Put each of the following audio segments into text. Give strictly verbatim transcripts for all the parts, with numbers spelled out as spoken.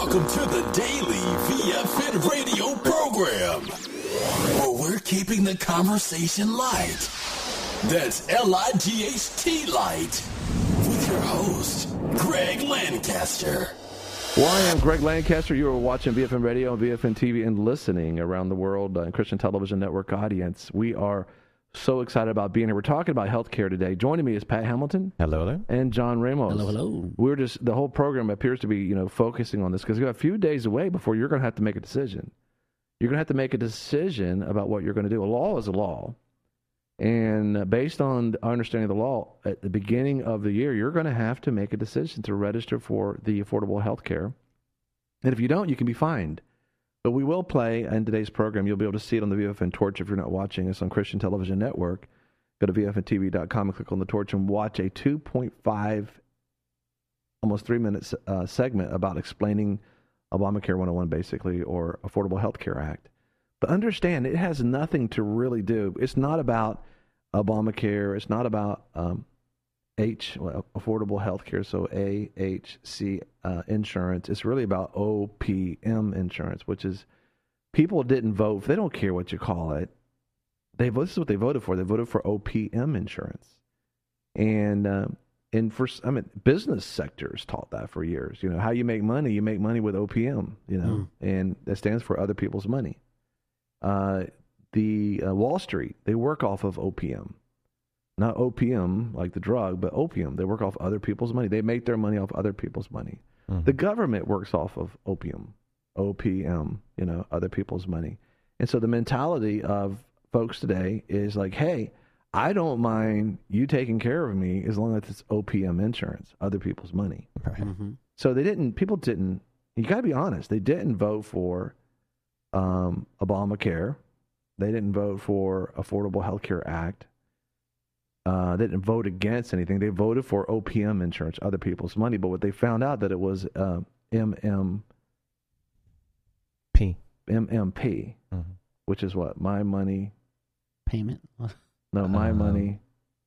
Welcome to the Daily V F N radio program, where we're keeping the conversation light. That's L I G H T light. With your host, Greg Lancaster. Well, I am Greg Lancaster. You are watching V F N Radio and V F N T V and listening around the world uh, Christian Television Network audience. We are so excited about being here. We're talking about healthcare today. Joining me is Pat Hamilton. Hello there. And John Ramos. Hello, hello. We're just, the whole program appears to be, you know, focusing on this because we've got a few days away before you're going to have to make a decision. You're going to have to make a decision about what you're going to do. A law is a law. And uh, based on our understanding of the law, at the beginning of the year, you're going to have to make a decision to register for the affordable health care. And if you don't, you can be fined. But we will play in today's program. You'll be able to see it on the V F N Torch if you're not watching us on Christian Television Network. Go to V F N T V dot com and click on the Torch and watch a two point five, almost three minutes uh, segment about explaining Obamacare one oh one, basically, or Affordable Health Care Act. But understand, it has nothing to really do. It's not about Obamacare. It's not about um, H, well, Affordable Health Care, so A H C uh, insurance. It's really about O P M insurance, which is people didn't vote. They don't care what you call it. They This is what they voted for. They voted for O P M insurance. And, uh, and for, I mean, business sectors taught that for years. You know, how you make money, you make money with O P M, you know, mm. and that stands for other people's money. Uh, the uh, Wall Street, they work off of O P M. Not opium, like the drug, but opium. They work off other people's money. They make their money off other people's money. Mm-hmm. The government works off of opium, O P M, you know, other people's money. And so the mentality of folks today is like, hey, I don't mind you taking care of me as long as it's O P M insurance, other people's money. Right. Mm-hmm. So they didn't, people didn't, you got to be honest, they didn't vote for um, Obamacare. They didn't vote for Affordable Health Care Act. Uh, they didn't vote against anything. They voted for O P M insurance, other people's money. But what they found out that it was uh, M M P. M M P, mm-hmm. which is what? My money. Payment? No, my um, money.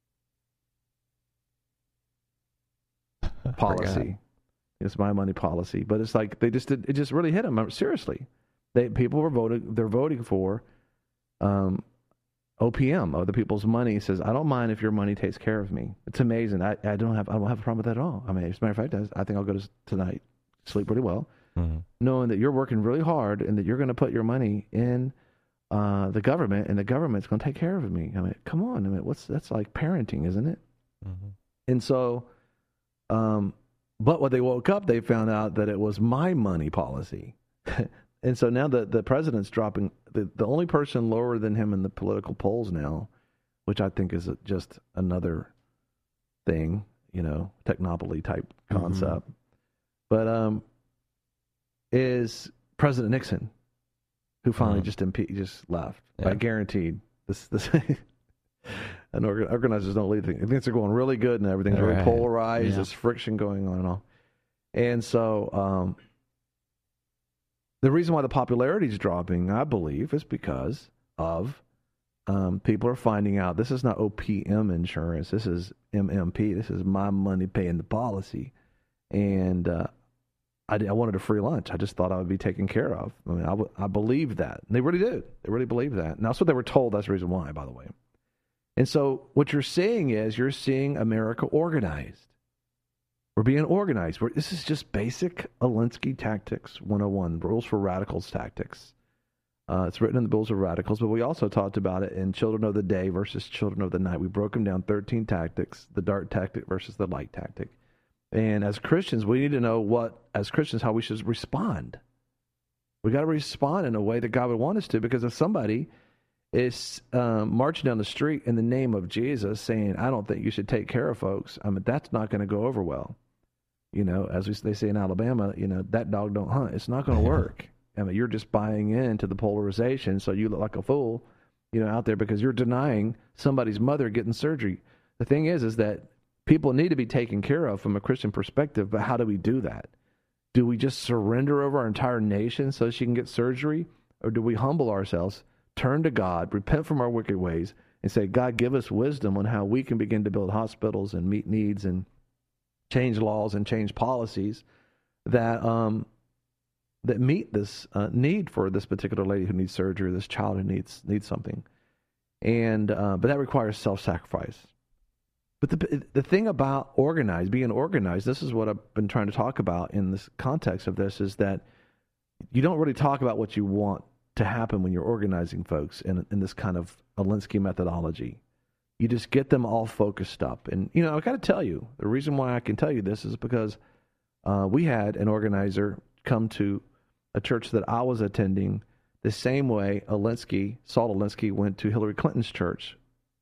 Policy. It's my money policy. But it's like they just did, it just really hit them. Seriously. They People were voting, they're voting for um, O P M, other people's money. Says, I don't mind if your money takes care of me. It's amazing. I, I don't have I don't have a problem with that at all. I mean, as a matter of fact, I, I think I'll go to tonight, sleep pretty well, mm-hmm. knowing that you're working really hard and that you're going to put your money in uh, the government, and the government's going to take care of me. I mean, come on. I mean, what's that's like parenting, isn't it? Mm-hmm. And so, um, but when they woke up, they found out that it was my money policy. And so now the, the president's dropping, the, the only person lower than him in the political polls now, which I think is a, just another thing, you know, technopoly type concept, mm-hmm. but um, is President Nixon, who finally mm-hmm. just impe- just left. Yeah. I guaranteed this. this and organizers don't leave things. Things are going really good and everything's really right. polarized. Yeah. There's friction going on and all. And so, um, the reason why the popularity is dropping, I believe, is because of um, people are finding out this is not O P M insurance. This is M M P. This is my money paying the policy. And uh, I, I wanted a free lunch. I just thought I would be taken care of. I mean, I, w- I believed that. And they really did. They really believed that. And that's what they were told. That's the reason why, by the way. And so what you're seeing is you're seeing America organized. We're being organized. We're, this is just basic Alinsky Tactics one oh one, Rules for Radicals Tactics. Uh, it's written in the Rules of Radicals, but we also talked about it in Children of the Day versus Children of the Night. We broke them down, thirteen tactics, the dark tactic versus the light tactic. And as Christians, we need to know what, as Christians, how we should respond. We got to respond in a way that God would want us to, because if somebody is um, marching down the street in the name of Jesus saying, I don't think you should take care of folks, I mean, that's not going to go over well. You know, as we, they say in Alabama, you know, that dog don't hunt. It's not going to work. I mean, you're just buying into the polarization, so you look like a fool, you know, out there because you're denying somebody's mother getting surgery. The thing is, is that people need to be taken care of from a Christian perspective, but how do we do that? Do we just surrender over our entire nation so she can get surgery? Or do we humble ourselves, turn to God, repent from our wicked ways, and say, God, give us wisdom on how we can begin to build hospitals and meet needs and change laws and change policies that um, that meet this uh, need for this particular lady who needs surgery, or this child who needs needs something. And uh, but that requires self-sacrifice. But the the thing about organized, being organized, this is what I've been trying to talk about in this context of this, is that you don't really talk about what you want to happen when you're organizing folks in in this kind of Alinsky methodology. You just get them all focused up. And, you know, I got to tell you, the reason why I can tell you this is because uh, we had an organizer come to a church that I was attending the same way Alinsky, Saul Alinsky, went to Hillary Clinton's church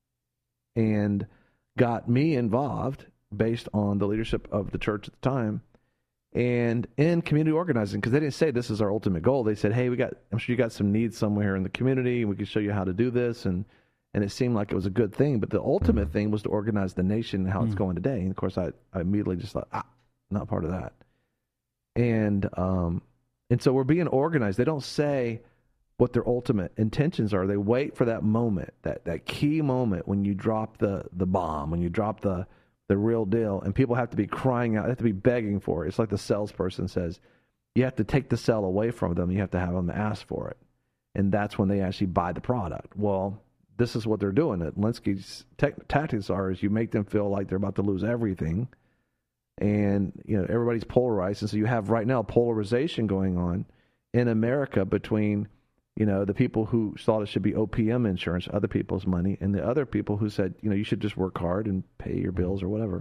and got me involved based on the leadership of the church at the time and in community organizing, because they didn't say this is our ultimate goal. They said, hey, we got, I'm sure you got some needs somewhere in the community, and we can show you how to do this. And, and it seemed like it was a good thing, but the ultimate mm-hmm. thing was to organize the nation and how mm-hmm. it's going today. And of course, I, I immediately just thought, ah, not part of that. And, um, and so we're being organized. They don't say what their ultimate intentions are. They wait for that moment, that, that key moment when you drop the, the bomb, when you drop the, the real deal, and people have to be crying out, they have to be begging for it. It's like the salesperson says, you have to take the sale away from them, you have to have them ask for it. And that's when they actually buy the product. Well, this is what they're doing. Alinsky's te- tactics are is you make them feel like they're about to lose everything. And, you know, everybody's polarized. And so you have right now polarization going on in America between, you know, the people who thought it should be O P M insurance, other people's money, and the other people who said, you know, you should just work hard and pay your bills or whatever.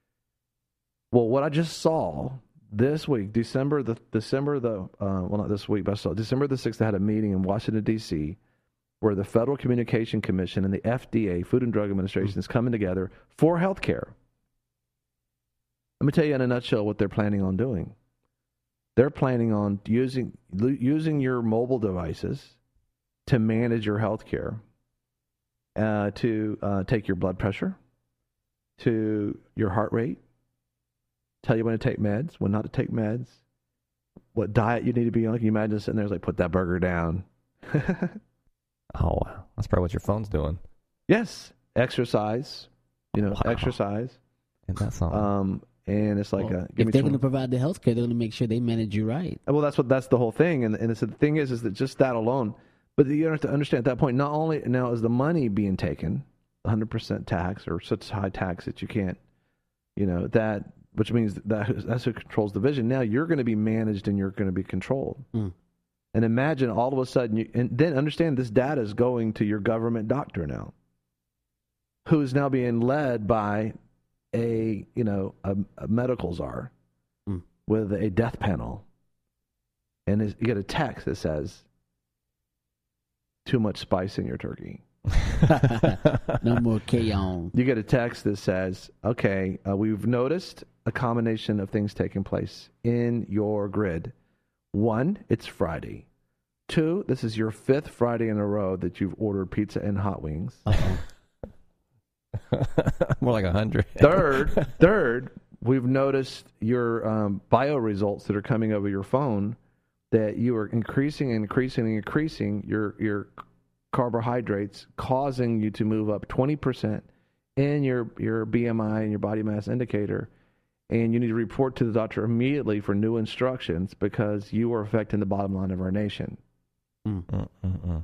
Well, what I just saw this week, December the December the uh, well, not this week, but I saw December the sixth, I had a meeting in Washington D C where the Federal Communication Commission and the F D A, Food and Drug Administration, mm-hmm. is coming together for health care. Let me tell you in a nutshell what they're planning on doing. They're planning on using using your mobile devices to manage your health care, uh, to uh, take your blood pressure, to your heart rate, tell you when to take meds, when not to take meds, what diet you need to be on. Can you imagine sitting there like, put that burger down? Oh, wow. That's probably what your phone's doing. Yes. Exercise, you know, wow. exercise. And that's all. Um, and it's like, well, a, if they're going to provide the health care, they're going to make sure they manage you right. Well, that's what that's the whole thing. And and it's, the thing is, is that just that alone, but you have to understand at that point, not only now is the money being taken, one hundred percent tax or such high tax that you can't, you know, that, which means that that's who controls the vision. Now you're going to be managed and you're going to be controlled. Mm. And imagine all of a sudden, you, and then understand this data is going to your government doctor now, who is now being led by a, you know, a, a medical czar mm. with a death panel. And you get a text that says, too much spice in your turkey. No more cayenne. You get a text that says, okay, uh, we've noticed a combination of things taking place in your grid. One, it's Friday. Two, this is your fifth Friday in a row that you've ordered pizza and hot wings. More like a hundred. Third, third, we've noticed your um, bio results that are coming over your phone that you are increasing and increasing and increasing your your carbohydrates, causing you to move up twenty percent in your, your B M I and your body mass indicator. And you need to report to the doctor immediately for new instructions because you are affecting the bottom line of our nation. Mm. Mm, mm, mm.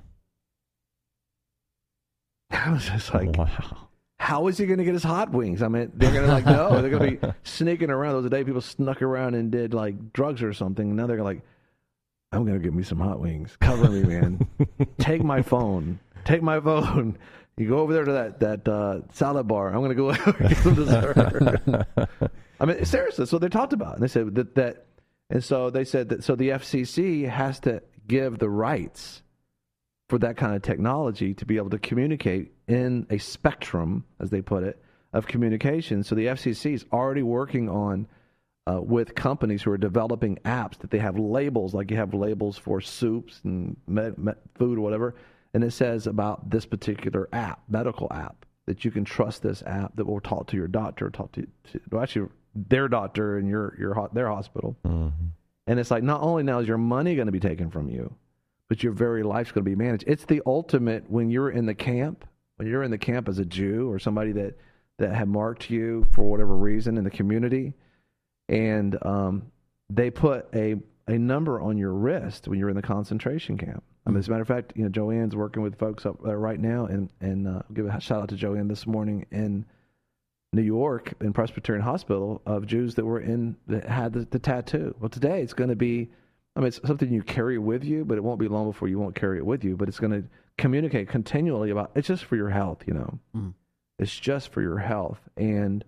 I was just like, wow. How is he going to get his hot wings? I mean, they're going to like, no, they're going to be sneaking around. Those day people snuck around and did like drugs or something. And now they're like, I'm going to get me some hot wings. Cover me, man. Take my phone. Take my phone. You go over there to that, that uh, salad bar. I'm going to go over and get some dessert. I mean, seriously, that's what they talked about. And they said that, that, and so they said that, so the F C C has to give the rights for that kind of technology to be able to communicate in a spectrum, as they put it, of communication. So the F C C is already working on, uh, with companies who are developing apps that they have labels, like you have labels for soups and med, med, food or whatever, and it says about this particular app, medical app, that you can trust this app that will talk to your doctor, talk to, to well, actually their doctor and your your their hospital. Mm-hmm. And it's like, not only now is your money going to be taken from you, but your very life's going to be managed. It's the ultimate when you're in the camp, when you're in the camp as a Jew or somebody that, that had marked you for whatever reason in the community, and um, they put a a number on your wrist when you're in the concentration camp. I mean, as a matter of fact, you know, Joanne's working with folks up there right now, and and uh, give a shout out to Joanne this morning in New York in Presbyterian Hospital of Jews that were in that had the, the tattoo. Well, today it's going to be, I mean, it's something you carry with you, but it won't be long before you won't carry it with you. But it's going to communicate continually about. It's just for your health, you know. Mm. It's just for your health, and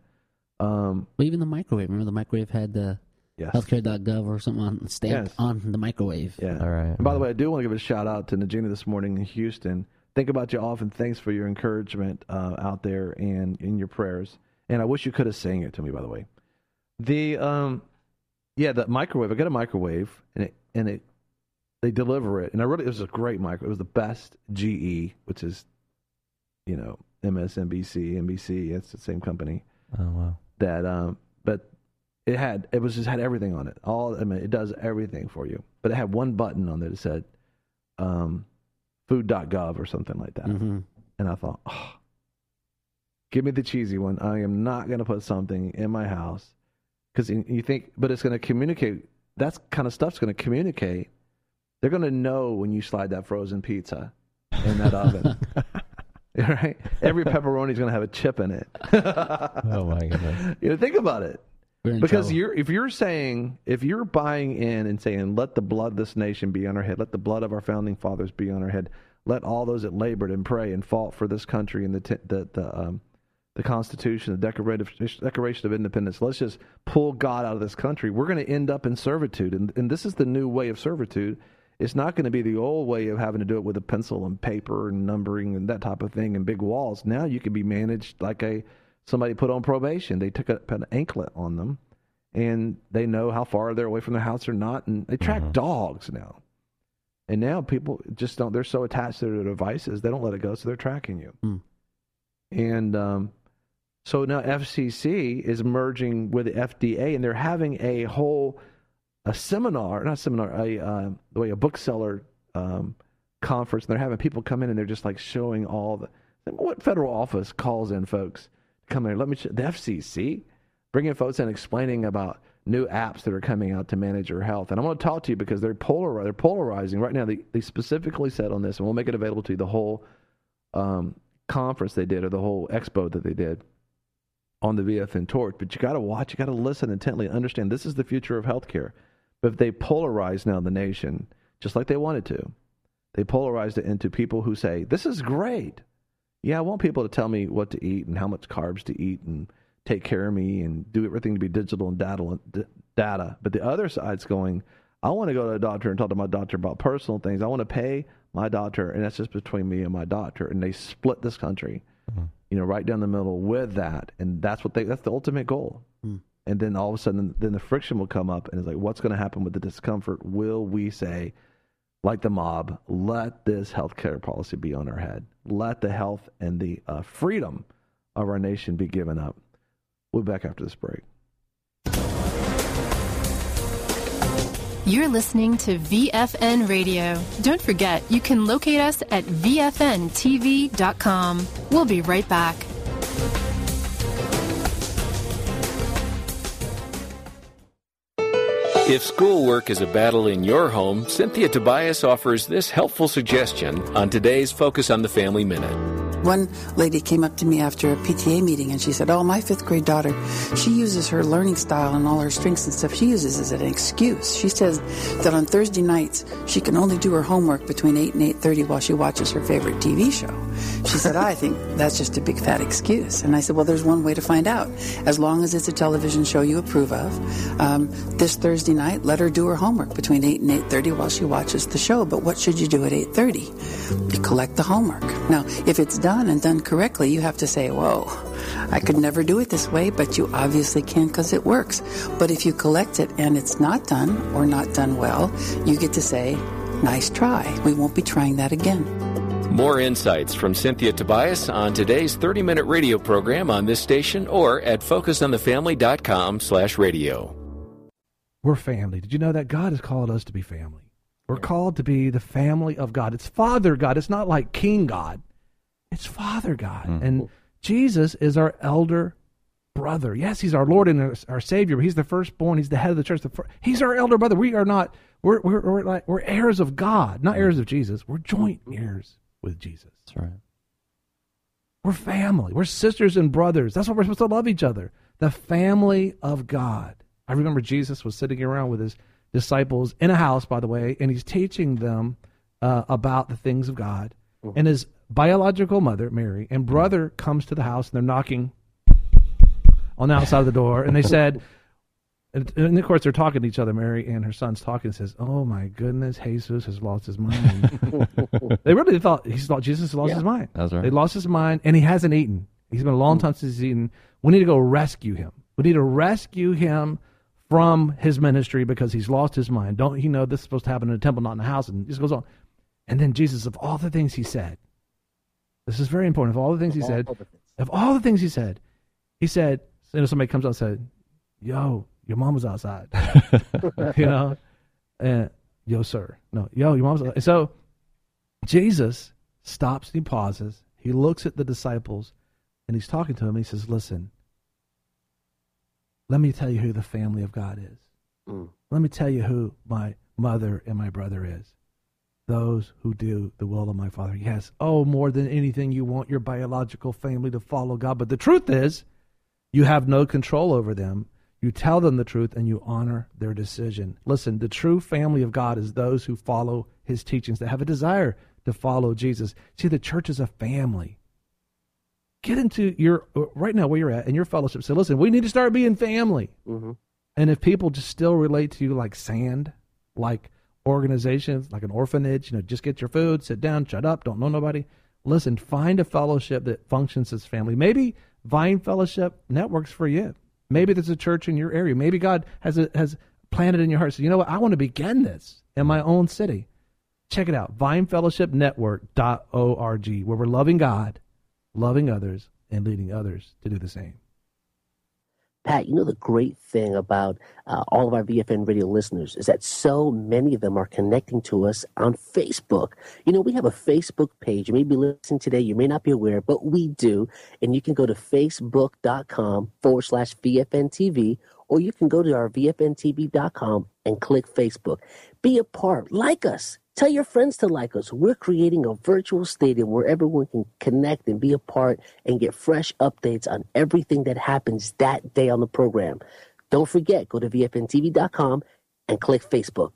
um, well, even the microwave. Remember the microwave had the yes. healthcare dot gov or something on stamped Yes. on the microwave. Yeah. All right. And by the way, I do want to give a shout out to Nagina this morning in Houston. Think about you often. Thanks for your encouragement uh, out there and in your prayers. And I wish you could have sang it to me, by the way. The um, yeah, the microwave. I got a microwave, and it and it they deliver it, and I really it was a great microwave. It was the best G E, which is, you know, M S N B C, N B C. It's the same company. Oh wow. That um, but it had it was just had everything on it. All I mean, it does everything for you. But it had one button on there that said, um, food dot gov or something like that. Mm-hmm. And I thought, oh, give me the cheesy one. I am not going to put something in my house because you think, but it's going to communicate. That kind of stuff's going to communicate. They're going to know when you slide that frozen pizza in that oven. Right? Every pepperoni is going to have a chip in it. Oh my goodness! You know, think about it. Because trouble. you're, if you're saying, if you're buying in and saying, let the blood of this nation be on our head, let the blood of our founding fathers be on our head, let all those that labored and pray and fought for this country and the t- the the, um, the Constitution, the Declaration, Declaration of Independence, let's just pull God out of this country, we're going to end up in servitude. And, and this is the new way of servitude. It's not going to be the old way of having to do it with a pencil and paper and numbering and that type of thing and big walls. Now you can be managed like a somebody put on probation. They took a, put an anklet on them, and they know how far they're away from their house or not, and they track Mm-hmm. dogs now. And now people just don't, they're so attached to their devices, they don't let it go, so they're tracking you. Mm. And um, so now F C C is merging with the F D A, and they're having a whole a seminar, not seminar, a uh, the way a bookseller um, conference, and they're having people come in, and they're just like showing all the, what federal office calls in folks come in. Let me, the F C C, bringing folks in, explaining about new apps that are coming out to manage your health. And I'm going to talk to you because they're polar, they're polarizing right now. They, they specifically said on this, and we'll make it available to you, the whole um, conference they did, or the whole expo that they did on the V F N Torch. But you got to watch, you got to listen intently and understand this is the future of healthcare. But if they polarize now the nation, just like they wanted to, they polarized it into people who say, this is great. Yeah, I want people to tell me what to eat and how much carbs to eat and take care of me and do everything to be digital and data. data. But the other side's going, I want to go to a doctor and talk to my doctor about personal things. I want to pay my doctor, and that's just between me and my doctor. And they split this country, mm-hmm. you know, right down the middle with that. And that's what they, that's the ultimate goal. Mm. And then all of a sudden, then the friction will come up, and it's like, what's going to happen with the discomfort? Will we say, like the mob, let this healthcare policy be on our head? Let the health and the uh, freedom of our nation be given up. We'll be back after this break. You're listening to V F N Radio. Don't forget, you can locate us at V F N T V dot com. We'll be right back. If schoolwork is a battle in your home, Cynthia Tobias offers this helpful suggestion on today's Focus on the Family Minute. One lady came up to me after a P T A meeting and she said, oh, my fifth grade daughter, she uses her learning style and all her strengths and stuff, she uses as an excuse. She says that on Thursday nights, she can only do her homework between eight and eight thirty while she watches her favorite T V show. She said, I think that's just a big fat excuse. And I said, well, there's one way to find out. As long as it's a television show you approve of, um, this Thursday night, let her do her homework between eight and eight thirty while she watches the show. But what should you do at eight thirty? You collect the homework. Now, if it's done and done correctly, you have to say, whoa, I could never do it this way, but you obviously can because it works. But if you collect it and it's not done or not done well, you get to say, nice try. We won't be trying that again. More insights from Cynthia Tobias on today's thirty-minute radio program on this station or at focus on the family dot com slash radio. We're family. Did you know that God has called us to be family? We're called to be the family of God. It's Father God. It's not like King God. It's Father God. Mm. And Jesus is our elder brother. Yes, he's our Lord and our, our Savior, but he's the firstborn. He's the head of the church. The fir- he's our elder brother. We are not, we're, we're, we're, like, we're heirs of God, not heirs of Jesus. We're joint heirs with Jesus. That's right. We're family. We're sisters and brothers. That's what we're supposed to love each other. The family of God. I remember Jesus was sitting around with his disciples in a house, by the way, and he's teaching them uh, about the things of God. Mm-hmm. And his biological mother, Mary, and brother comes to the house, and they're knocking on the outside of the door. And they said, and, and of course they're talking to each other, Mary and her son's talking, and says, oh my goodness, Jesus has lost his mind. They really thought, he thought Jesus has lost yeah, his mind. That's right. They lost his mind, and he hasn't eaten. He's been a long time since he's eaten. We need to go rescue him. We need to rescue him from his ministry because he's lost his mind. Don't you know this is supposed to happen in a temple, not in a house? And this goes on. And then Jesus, of all the things he said, this is very important. Of all the things he said, of all the things he said, he said, you know, somebody comes out and said, yo, your mom was outside. You know? And, yo, sir. No, yo, your mom's outside. And so Jesus stops and he pauses. He looks at the disciples and he's talking to them. He says, listen, let me tell you who the family of God is. Mm. Let me tell you who my mother and my brother is. Those who do the will of my Father. Yes, oh, more than anything, you want your biological family to follow God. But the truth is, you have no control over them. You tell them the truth, and you honor their decision. Listen, the true family of God is those who follow his teachings, that have a desire to follow Jesus. See, the church is a family. Get into your, right now where you're at, in your fellowship. Say, listen, we need to start being family. Mm-hmm. And if people just still relate to you like sand, like organizations, like an orphanage, you know, just get your food, sit down, shut up, don't know nobody. Listen, find a fellowship that functions as family. Maybe Vine Fellowship Network's for you. Maybe there's a church in your area. Maybe God has a, has planted in your heart. So, you know what? I want to begin this in my own city. Check it out, vine fellowship network dot org, where we're loving God, loving others, and leading others to do the same. Pat, you know the great thing about uh, all of our V F N radio listeners is that so many of them are connecting to us on Facebook. You know, we have a Facebook page. You may be listening today. You may not be aware, but we do. And you can go to facebook.com forward slash VFNTV, or you can go to our V F N T V dot com and click Facebook. Be a part. Like us. Tell your friends to like us. We're creating a virtual stadium where everyone can connect and be a part and get fresh updates on everything that happens that day on the program. Don't forget, go to V F N T V dot com and click Facebook.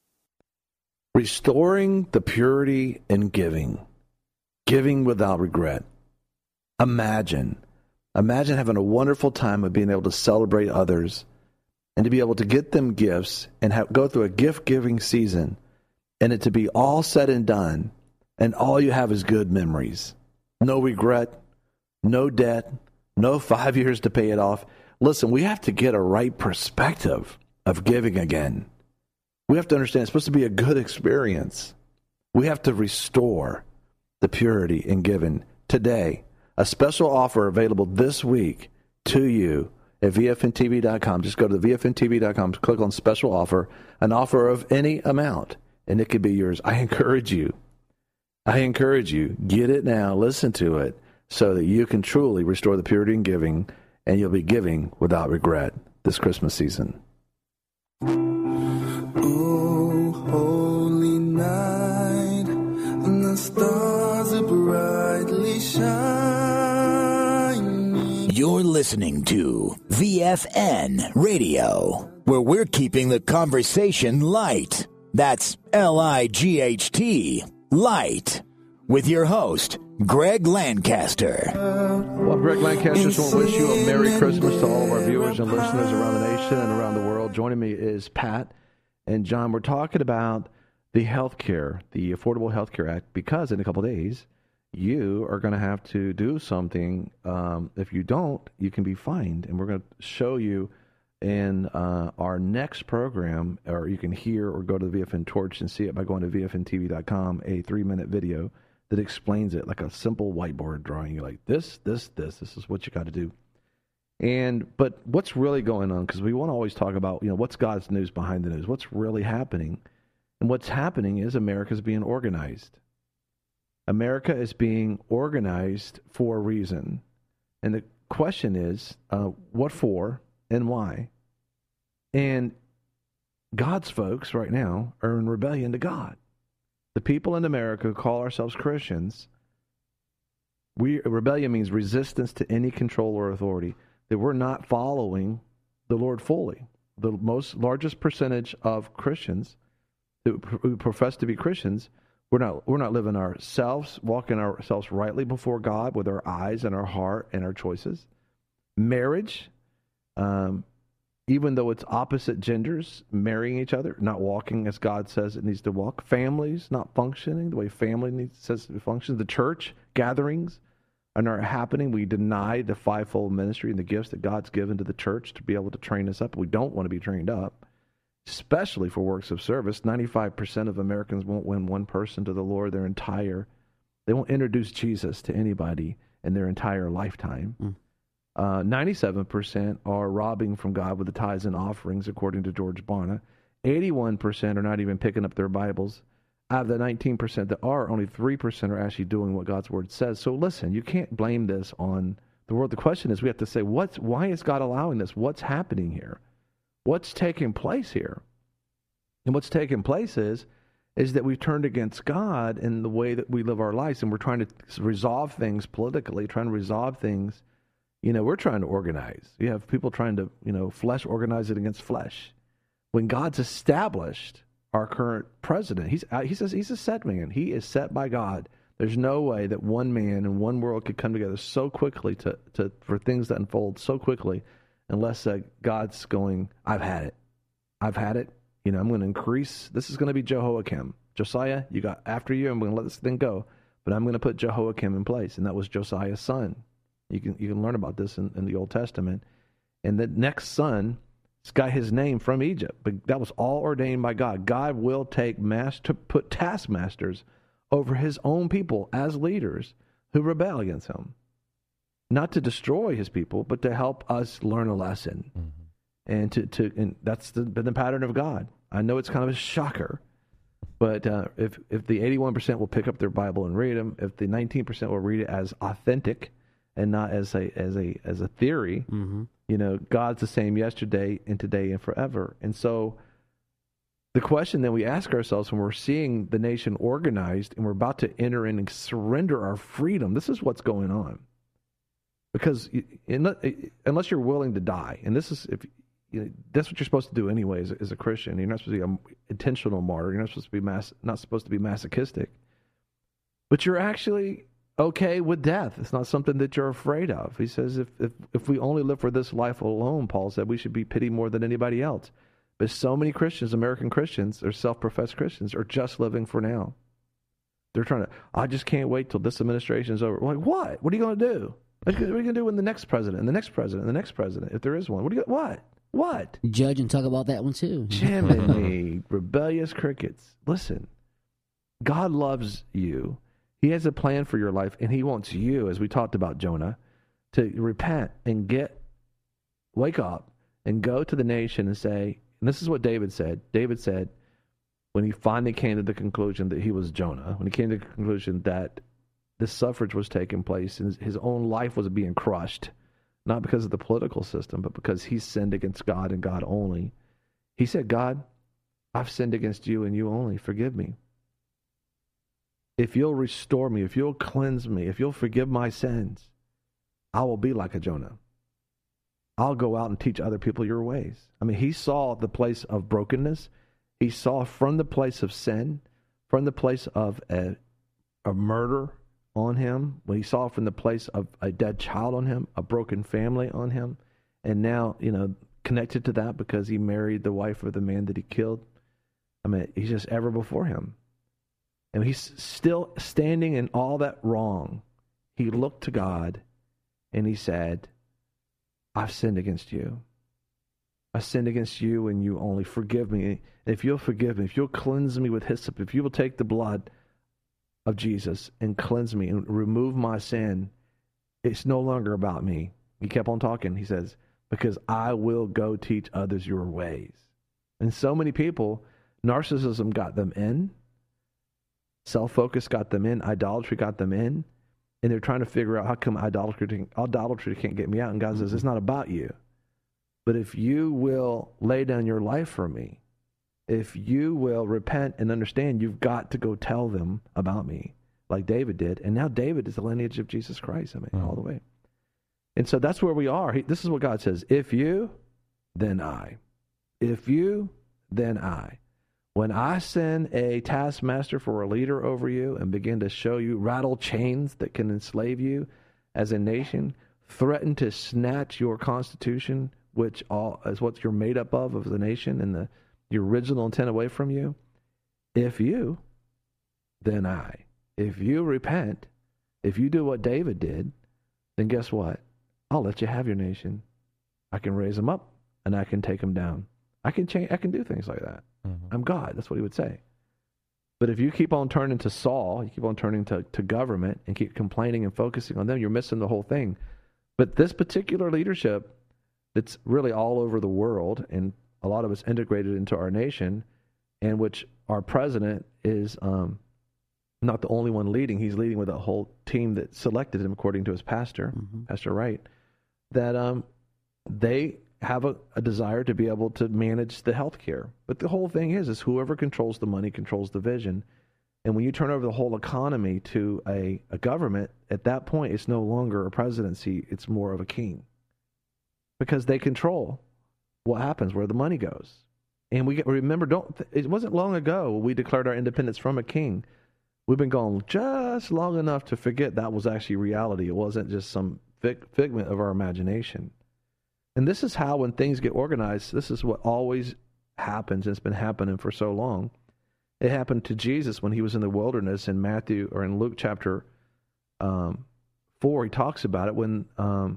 Restoring the purity in giving. Giving without regret. Imagine. Imagine having a wonderful time of being able to celebrate others and to be able to get them gifts and have, go through a gift-giving season, and it to be all said and done, and all you have is good memories. No regret, no debt, no five years to pay it off. Listen, we have to get a right perspective of giving again. We have to understand it's supposed to be a good experience. We have to restore the purity in giving. Today, a special offer available this week to you at V F N T V dot com. Just go to V F N T V dot com, click on special offer, an offer of any amount, and it could be yours. I encourage you. I encourage you, get it now, listen to it, so that you can truly restore the purity in giving, and you'll be giving without regret this Christmas season. Oh, holy night, and the stars are brightly shining. You're listening to V F N Radio, where we're keeping the conversation light. That's L I G H T, light, with your host, Greg Lancaster. Well, Greg Lancaster, just want to wish you a Merry Christmas to all of our viewers and listeners around the nation and around the world. Joining me is Pat and John. We're talking about the health care, the Affordable Health Care Act, because in a couple of days, you are going to have to do something. Um, if you don't, you can be fined. And we're going to show you in uh, our next program, or you can hear or go to the V F N Torch and see it by going to V F N T V dot com, a three-minute video that explains it, like a simple whiteboard drawing. You're like, this, this, this, this is what you got to do. And but what's really going on, because we want to always talk about, you know, what's God's news behind the news, what's really happening. And what's happening is America's being organized. America is being organized for a reason. And the question is, uh, what for and why? And God's folks right now are in rebellion to God. The people in America who call ourselves Christians, we rebellion means resistance to any control or authority, that we're not following the Lord fully. The most largest percentage of Christians who, who profess to be Christians, we're not we're not living ourselves, walking ourselves rightly before God with our eyes and our heart and our choices. Marriage, um, even though it's opposite genders marrying each other, not walking as God says it needs to walk. Families not functioning the way family needs says to function. The church gatherings are not happening. We deny the fivefold ministry and the gifts that God's given to the church to be able to train us up. We don't want to be trained up, especially for works of service. ninety-five percent of Americans won't win one person to the Lord their entire, they won't introduce Jesus to anybody in their entire lifetime. Mm. Uh, ninety-seven percent are robbing from God with the tithes and offerings, according to George Barna. eighty-one percent are not even picking up their Bibles. Out of the nineteen percent that are, only three percent are actually doing what God's Word says. So listen, you can't blame this on the world. The question is, we have to say, what's, why is God allowing this? What's happening here? What's taking place here? And what's taking place is, is that we've turned against God in the way that we live our lives, and we're trying to resolve things politically, trying to resolve things. You know, we're trying to organize. You have people trying to, you know, flesh organize it against flesh. When God's established our current president, he's he says he's a set man. He is set by God. There's no way that one man and one world could come together so quickly to, to for things to unfold so quickly, unless uh, God's going, I've had it. I've had it. You know, I'm going to increase. This is going to be Jehoiakim. Josiah, you got after you. I'm going to let this thing go. But I'm going to put Jehoiakim in place. And that was Josiah's son. You can you can learn about this in, in the Old Testament. And the next son got his name from Egypt. But that was all ordained by God. God will take mass to put taskmasters over his own people as leaders who rebel against him. Not to destroy his people, but to help us learn a lesson. Mm-hmm. And to, to and that's the, been the pattern of God. I know it's kind of a shocker, but uh, if if the eighty-one percent will pick up their Bible and read them, if the nineteen percent will read it as authentic and not as a as a as a theory, mm-hmm. you know, God's the same yesterday and today and forever. And so the question that we ask ourselves when we're seeing the nation organized and we're about to enter in and surrender our freedom, this is what's going on. Because unless you're willing to die, and this is if you know, that's what you're supposed to do anyway as, as a Christian. You're not supposed to be an intentional martyr. You're not supposed to be mas- not supposed to be masochistic. But you're actually okay with death. It's not something that you're afraid of. He says if if, if we only live for this life alone, Paul said, we should be pitied more than anybody else. But so many Christians, American Christians, or self-professed Christians, are just living for now. They're trying to, I just can't wait till this administration is over. We're like, what? What are you going to do? What are you going to do when the next president, and the next president, and the next president, if there is one? What do you? What? What? Judge and talk about that one too. Jiminy, rebellious crickets. Listen, God loves you. He has a plan for your life, and he wants you, as we talked about Jonah, to repent and get, wake up, and go to the nation and say, and this is what David said. David said, when he finally came to the conclusion that he was Jonah, when he came to the conclusion that this suffrage was taking place and his own life was being crushed, not because of the political system, but because he sinned against God and God only. He said, God, I've sinned against you and you only. Forgive me. If you'll restore me, if you'll cleanse me, if you'll forgive my sins, I will be like a Jonah. I'll go out and teach other people your ways. I mean, he saw the place of brokenness. He saw from the place of sin, from the place of a, a murder on him, when he saw from the place of a dead child on him, a broken family on him, and now, you know, connected to that because he married the wife of the man that he killed. I mean, he's just ever before him. And he's still standing in all that wrong. He looked to God and he said, I've sinned against you. I sinned against you and you only. Forgive me. And if you'll forgive me, if you'll cleanse me with hyssop, if you will take the blood of Jesus and cleanse me and remove my sin, it's no longer about me. He kept on talking. He says, because I will go teach others your ways. And so many people, narcissism got them in. Self-focus got them in. Idolatry got them in. and they're trying to figure out how come idolatry, idolatry can't get me out. And God says, it's not about you. But if you will lay down your life for me, if you will repent and understand, you've got to go tell them about me, like David did. And now David is the lineage of Jesus Christ, I mean, mm. all the way. And so that's where we are. He, this is what God says. If you, then I. If you, then I. When I send a taskmaster for a leader over you and begin to show you rattle chains that can enslave you as a nation, threaten to snatch your constitution, which all is what you're made up of, of the nation, and the your original intent away from you, if you, then I. If you repent, if you do what David did, then guess what? I'll let you have your nation. I can raise them up, and I can take them down. I can change. I can do things like that. Mm-hmm. I'm God. That's what he would say. But if you keep on turning to Saul, you keep on turning to, to government and keep complaining and focusing on them, you're missing the whole thing. But this particular leadership that's really all over the world, and a lot of it's integrated into our nation, and which our president is um, not the only one leading. He's leading with a whole team that selected him according to his pastor, mm-hmm. Pastor Wright, that um, they have a, a desire to be able to manage the health care. But the whole thing is, is whoever controls the money controls the vision. And when you turn over the whole economy to a, a government, at that point, it's no longer a presidency. It's more of a king. Because they control what happens, where the money goes. And we get, remember, don't it wasn't long ago we declared our independence from a king. We've been gone just long enough to forget that was actually reality. It wasn't just some fig, figment of our imagination. And this is how, when things get organized, this is what always happens, and it's been happening for so long. It happened to Jesus when he was in the wilderness in Matthew, or in Luke chapter um, four. He talks about it when um,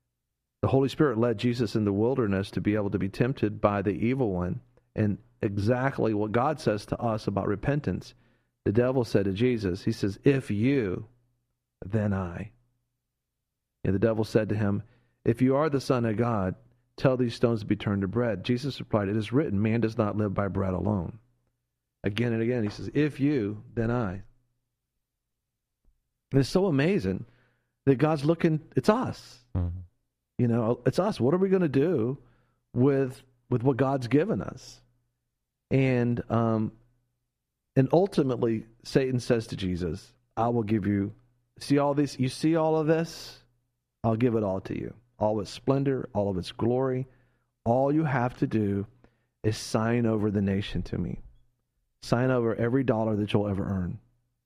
the Holy Spirit led Jesus in the wilderness to be able to be tempted by the evil one. And exactly what God says to us about repentance, the devil said to Jesus, he says, if you, then I. And the devil said to him, if you are the Son of God, tell these stones to be turned to bread. Jesus replied, it is written, man does not live by bread alone. Again and again, he says, if you, then I. And it's so amazing that God's looking, it's us. Mm-hmm. You know, it's us. What are we going to do with with what God's given us? And um, and ultimately, Satan says to Jesus, I will give you, see all this, you see all of this? I'll give it all to you. All of its splendor, all of its glory. All you have to do is sign over the nation to me. Sign over every dollar that you'll ever earn.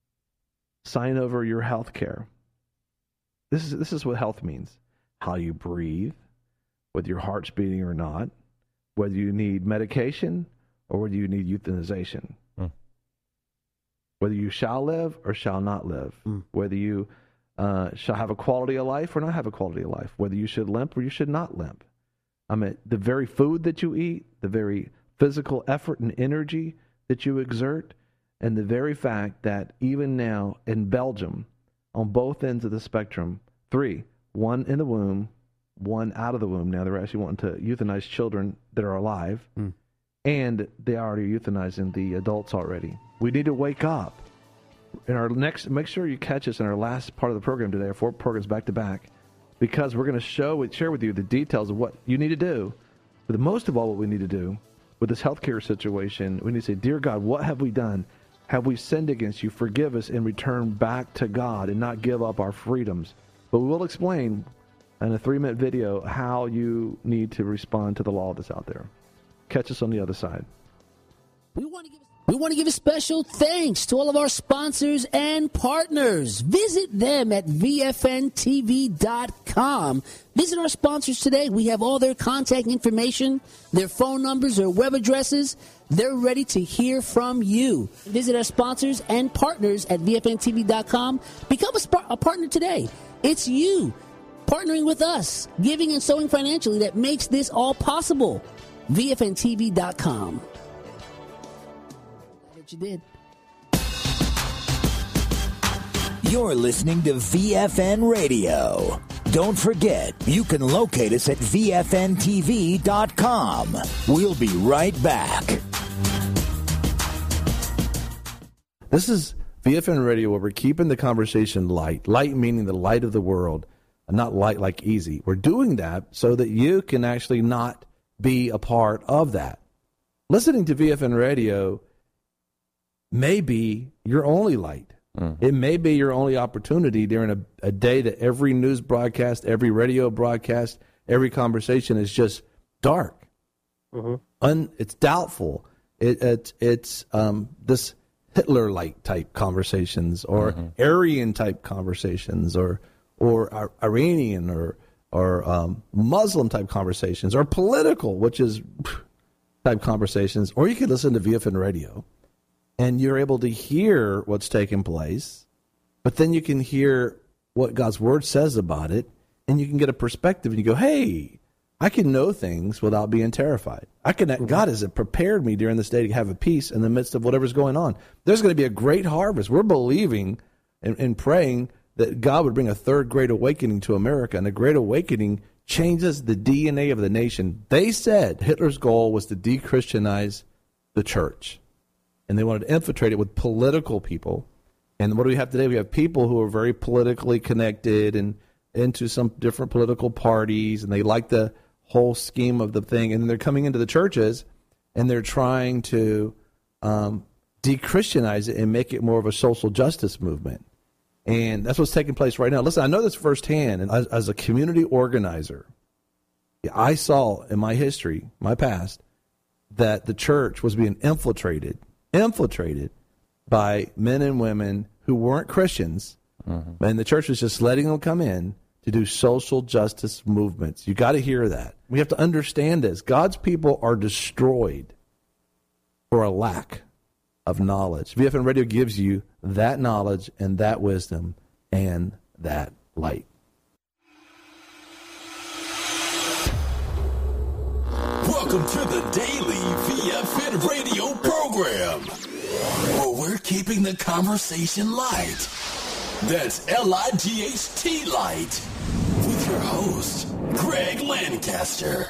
Sign over your health care. This is this is what health means. How you breathe, whether your heart's beating or not, whether you need medication or whether you need euthanization. Mm. Whether you shall live or shall not live. Mm. Whether you uh, shall have a quality of life or not have a quality of life. Whether you should limp or you should not limp. I mean, the very food that you eat, the very physical effort and energy that you exert, and the very fact that even now in Belgium, on both ends of the spectrum, three, one in the womb, one out of the womb. Now they're actually wanting to euthanize children that are alive, mm. and they are already euthanizing the adults already. We need to wake up. In our next, make sure you catch us in our last part of the program today, our four programs back to back, because we're going to show, share with you the details of what you need to do. But most of all, what we need to do with this healthcare situation, we need to say, dear God, what have we done? Have we sinned against you? Forgive us and return back to God and not give up our freedoms. But we will explain in a three-minute video how you need to respond to the law that's out there. Catch us on the other side. We want to give we want to give a special thanks to all of our sponsors and partners. Visit them at V F N T V dot com. Visit our sponsors today. We have all their contact information, their phone numbers, their web addresses. They're ready to hear from you. Visit our sponsors and partners at V F N T V dot com. Become a, sp- a partner today. It's you partnering with us, giving and sowing financially that makes this all possible. V F N T V dot com. You did. You're listening to V F N Radio. Don't forget, you can locate us at V F N T V dot com. We'll be right back. This is V F N Radio, where we're keeping the conversation light, light meaning the light of the world, not light like easy. We're doing that so that you can actually not be a part of that. Listening to V F N Radio may be your only light. Mm. It may be your only opportunity during a, a day that every news broadcast, every radio broadcast, every conversation is just dark. Mm-hmm. Un, it's doubtful. It, it, it's um, this Hitler-like type conversations, or mm-hmm. Aryan-type conversations, or or Iranian or or um, Muslim-type conversations, or political, which is type conversations. Or you could listen to V F N Radio, and you're able to hear what's taking place, but then you can hear what God's Word says about it, and you can get a perspective, and you go, hey, I can know things without being terrified. I can. Mm-hmm. God has prepared me during this day to have a peace in the midst of whatever's going on. There's going to be a great harvest. We're believing and, and praying that God would bring a third great awakening to America, and the great awakening changes the D N A of the nation. They said Hitler's goal was to de-Christianize the church, and they wanted to infiltrate it with political people. And what do we have today? We have people who are very politically connected and into some different political parties, and they like the whole scheme of the thing, and then they're coming into the churches and they're trying to um, de-Christianize it and make it more of a social justice movement. And that's what's taking place right now. Listen, I know this firsthand, and as, as a community organizer, I saw in my history, my past, that the church was being infiltrated, infiltrated by men and women who weren't Christians, mm-hmm. and the church was just letting them come in to do social justice movements. You got to hear that. We have to understand this. God's people are destroyed for a lack of knowledge. V F N Radio gives you that knowledge and that wisdom and that light. Welcome to the daily V F N Radio program, where we're keeping the conversation light. That's L I G H T Light, with your host, Greg Lancaster.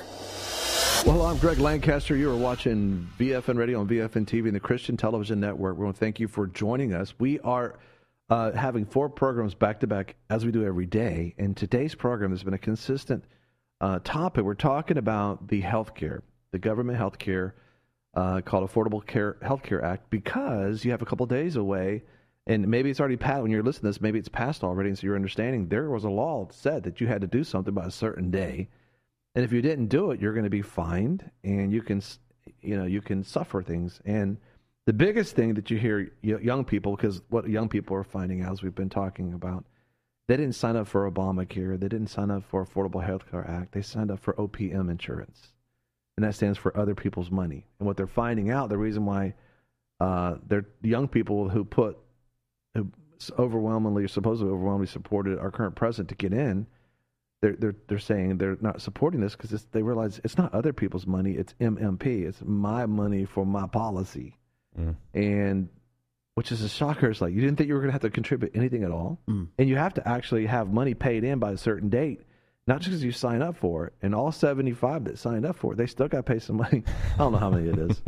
Well, I'm Greg Lancaster. You are watching V F N Radio on V F N T V and the Christian Television Network. We want to thank you for joining us. We are uh, having four programs back-to-back, as we do every day. And today's program has been a consistent uh, topic. We're talking about the health care, the government health care uh, called Affordable Care Health Care Act, because you have a couple days away. And maybe it's already passed. When you're listening to this, maybe it's passed already. And so you're understanding there was a law that said that you had to do something by a certain day. And if you didn't do it, you're going to be fined, and you can, you know, you can suffer things. And the biggest thing that you hear young people, because what young people are finding out, as we've been talking about, they didn't sign up for Obamacare. They didn't sign up for Affordable Health Care Act. They signed up for O P M insurance. And that stands for other people's money. And what they're finding out, the reason why uh, they're young people who put who overwhelmingly, or supposedly overwhelmingly supported our current president to get in, they're they're they're saying they're not supporting this because they realize it's not other people's money, it's M M P, it's my money for my policy, mm. and which is a shocker. It's like you didn't think you were going to have to contribute anything at all, mm. and you have to actually have money paid in by a certain date, not just because you sign up for it. And all seventy-five that signed up for it, they still got to pay some money. I don't know how many it is,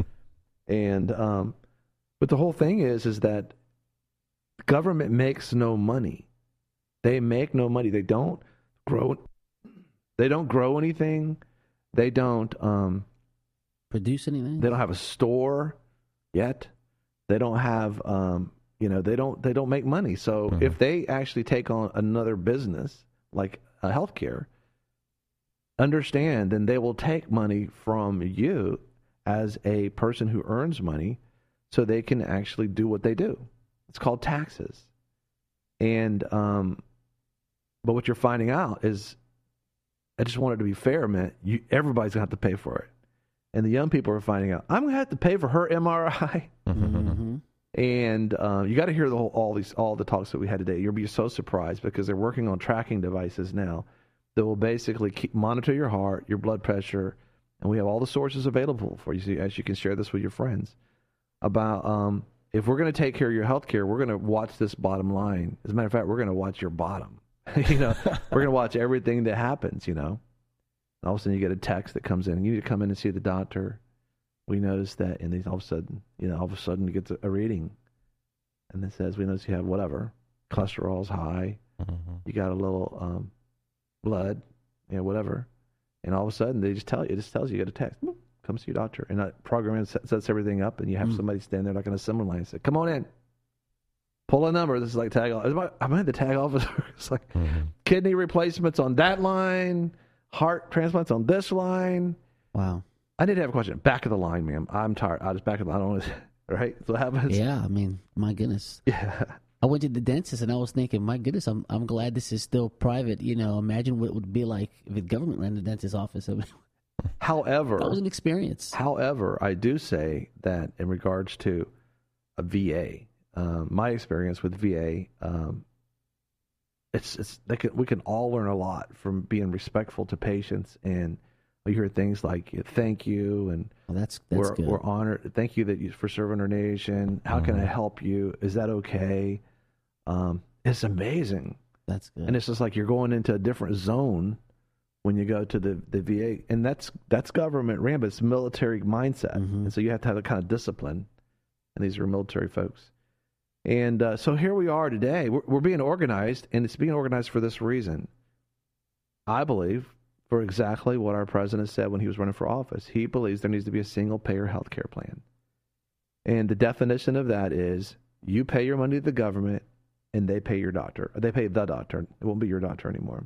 and um, but the whole thing is is that government makes no money. They make no money. They don't grow. They don't grow anything. They don't um, produce anything. They don't have a store yet. They don't have, um, you know, they don't. They don't make money. So mm-hmm. if they actually take on another business like uh, healthcare, understand, then they will take money from you as a person who earns money, so they can actually do what they do. It's called taxes. And, um, but what you're finding out is, I just wanted to be fair, man, you, everybody's going to have to pay for it. And the young people are finding out, I'm going to have to pay for her M R I. Mm-hmm. And uh, you got to hear the whole, all these, all the talks that we had today. You'll be so surprised because they're working on tracking devices now that will basically keep, monitor your heart, your blood pressure, and we have all the sources available for you, so as you can share this with your friends about, um, if we're going to take care of your health care, we're going to watch this bottom line. As a matter of fact, we're going to watch your bottom. you know, we're going to watch everything that happens, you know. And all of a sudden you get a text that comes in. You need to come in and see the doctor. We noticed that, and then all of a sudden, you know, all of a sudden you get a reading. and it says, we notice you have whatever, cholesterol's high, Mm-hmm. you got a little um, blood, you know, whatever. And all of a sudden, they just tell you, it just tells you, you get a text, boop, come see your doctor. And that program sets everything up, and you have Mm. somebody stand there like an assembly line and say, come on in. Pull a number. This is like tag. I'm at the tag officer. It's like Mm-hmm. kidney replacements on that line, heart transplants on this line. Wow. I did have a question. Back of the line, ma'am. I'm tired. I just back of the line. I don't want to, right? So what happens? Yeah, I mean, my goodness. Yeah. I went to the dentist and I was thinking, my goodness, I'm I'm glad this is still private. You know, imagine what it would be like if the government ran the dentist's office. I mean, However, that was an experience. However, I do say that in regards to a V A, um, my experience with V A, um, it's it's they can, we can all learn a lot from being respectful to patients, and we hear things like "thank you" and well, that's that's we're good. we're honored. Thank you that you for serving our nation. How can I help you? Is that okay? Um, it's amazing. That's good. And it's just like you're going into a different zone when you go to the, the V A, and that's that's government ran, but it's military mindset, Mm-hmm. and so you have to have a kind of discipline. And these are military folks, and uh, so here we are today. We're, we're being organized, and it's being organized for this reason. I believe for exactly what our president said when he was running for office. He believes there needs to be a single-payer health care plan, and the definition of that is you pay your money to the government, and they pay your doctor. They pay the doctor. It won't be your doctor anymore.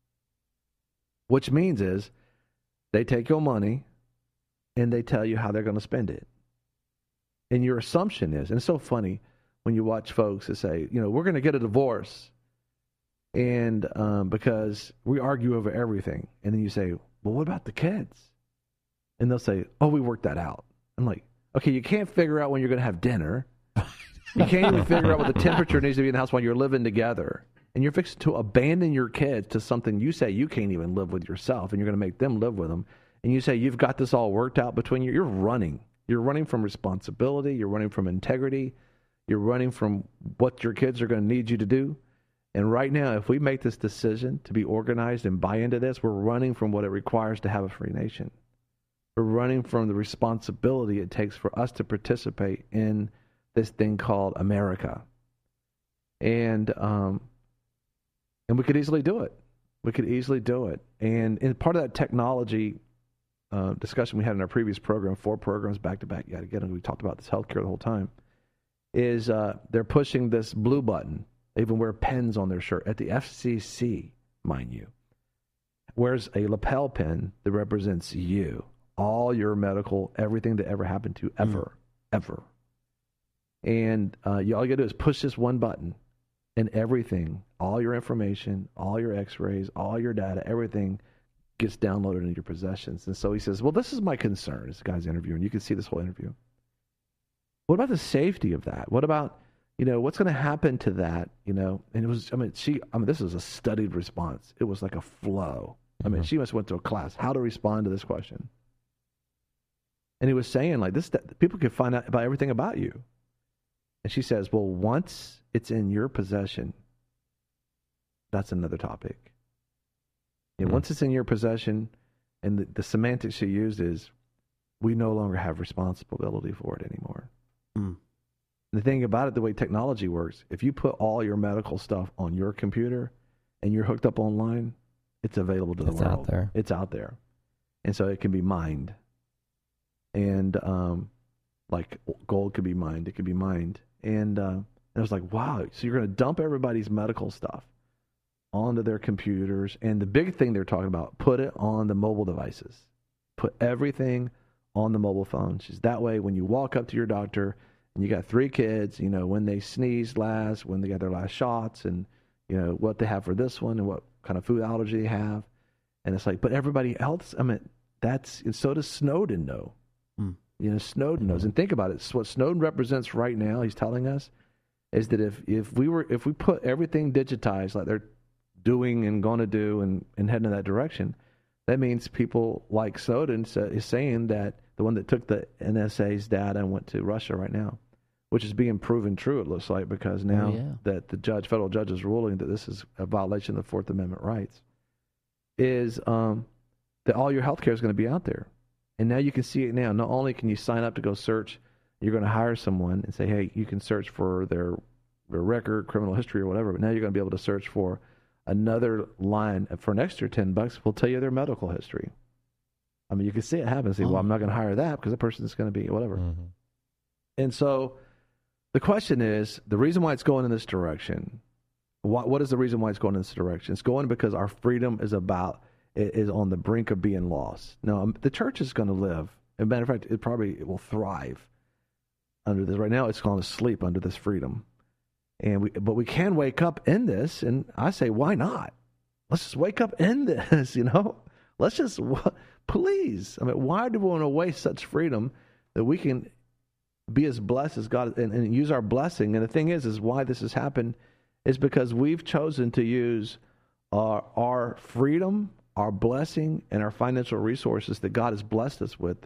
Which means is they take your money and they tell you how they're going to spend it. And your assumption is, and it's so funny when you watch folks that say, you know, we're going to get a divorce and um, because we argue over everything. And then you say, well, what about the kids? And they'll say, oh, we worked that out. I'm like, okay, you can't figure out when you're going to have dinner. You can't even figure out what the temperature needs to be in the house while you're living together. And you're fixing to abandon your kids to something you say you can't even live with yourself, and you're going to make them live with them. And you say you've got this all worked out between you. You're running. You're running from responsibility. You're running from integrity. You're running from what your kids are going to need you to do. And right now, if we make this decision to be organized and buy into this, we're running from what it requires to have a free nation. We're running from the responsibility it takes for us to participate in this thing called America. And um, and we could easily do it. We could easily do it. And, and part of that technology uh, discussion we had in our previous program, four programs back to back, you got to get them. We talked about this healthcare the whole time, is uh, they're pushing this blue button. They even wear pens on their shirt at the F C C, mind you. Wears a lapel pin that represents you, all your medical, everything that ever happened to you, ever, mm. ever. And uh, you, all you got to do is push this one button, and everything, all your information, all your x-rays, all your data, everything gets downloaded into your possessions. And so he says, well, this is my concern. This guy's interviewing. You can see this whole interview. What about the safety of that? What about, you know, what's going to happen to that? You know, and it was, I mean, she, I mean, this is a studied response. It was like a flow. I mean, mm-hmm. she must have went to a class, how to respond to this question. And he was saying, like, this, that people can find out about everything about you. And she says, well, once it's in your possession, that's another topic. And mm. once it's in your possession, and the, the semantics she used is, we no longer have responsibility for it anymore. Mm. The thing about it, the way technology works, if you put all your medical stuff on your computer and you're hooked up online, it's available to the it's world. Out there. It's out there. And so it can be mined. And um, like gold could be mined. It could be mined. And, uh, and I was like, wow, so you're going to dump everybody's medical stuff onto their computers. And the big thing they're talking about, put it on the mobile devices. Put everything on the mobile phone. Just that way, when you walk up to your doctor and you got three kids, you know, when they sneezed last, when they got their last shots, and, you know, what they have for this one and what kind of food allergy they have. And it's like, but everybody else, I mean, that's, and so does Snowden know. Mm. You know, Snowden knows. And think about it. What Snowden represents right now, he's telling us, is that if, if we were, if we put everything digitized like they're doing and going to do and, and heading in that direction, that means people like Snowden is saying that the one that took the N S A's data and went to Russia right now, which is being proven true, it looks like, because now oh, yeah. that the judge, federal judge is ruling that this is a violation of the Fourth Amendment rights, is um, that all your health care is going to be out there. And now you can see it now. Not only can you sign up to go search, you're going to hire someone and say, hey, you can search for their their record, criminal history, or whatever. But now you're going to be able to search for another line for an extra ten bucks. We'll tell you their medical history. I mean, you can see it happen. See, oh. well, I'm not going to hire that because the person is going to be whatever. Mm-hmm. And so the question is, the reason why it's going in this direction, what, what is the reason why it's going in this direction? It's going because our freedom is about, is on the brink of being lost. Now, the church is going to live. As a matter of fact, it probably it will thrive under this. Right now, it's going to sleep under this freedom. And we, but we can wake up in this, and I say, why not? Let's just wake up in this, you know? Let's just, please. I mean, why do we want to waste such freedom that we can be as blessed as God and, and use our blessing? And the thing is, is why this has happened is because we've chosen to use our, our freedom, our blessing, and our financial resources that God has blessed us with.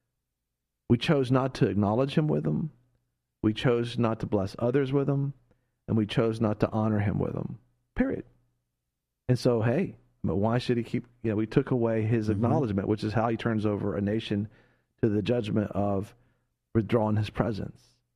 We chose not to acknowledge him with them. We chose not to bless others with them. And we chose not to honor him with them, period. And so, hey, but why should he keep, you know, we took away his mm-hmm. acknowledgement, which is how he turns over a nation to the judgment of withdrawing his presence.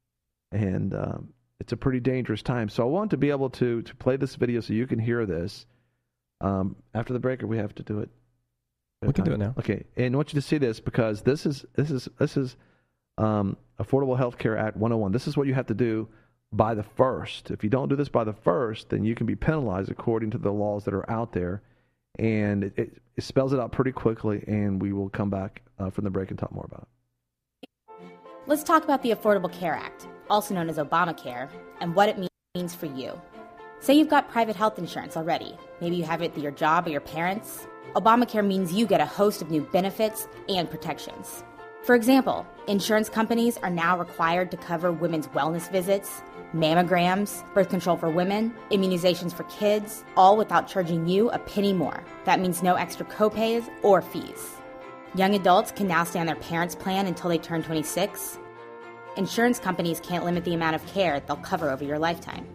And um, it's a pretty dangerous time. So I want to be able to to play this video so you can hear this. Um, after the break, or we have to do it? We can do it now. Okay. And I want you to see this because this is, this is, this is um, Affordable Health Care Act one oh one. This is what you have to do by the first. If you don't do this by the first, then you can be penalized according to the laws that are out there. And it, it, it spells it out pretty quickly, and we will come back uh, from the break and talk more about it. Let's talk about the Affordable Care Act, also known as Obamacare, and what it means for you. Say you've got private health insurance already. Maybe you have it through your job or your parents. Obamacare means you get a host of new benefits and protections. For example, insurance companies are now required to cover women's wellness visits, mammograms, birth control for women, immunizations for kids, all without charging you a penny more. That means no extra copays or fees. Young adults can now stay on their parents' plan until they turn twenty-six. Insurance companies can't limit the amount of care they'll cover over your lifetime.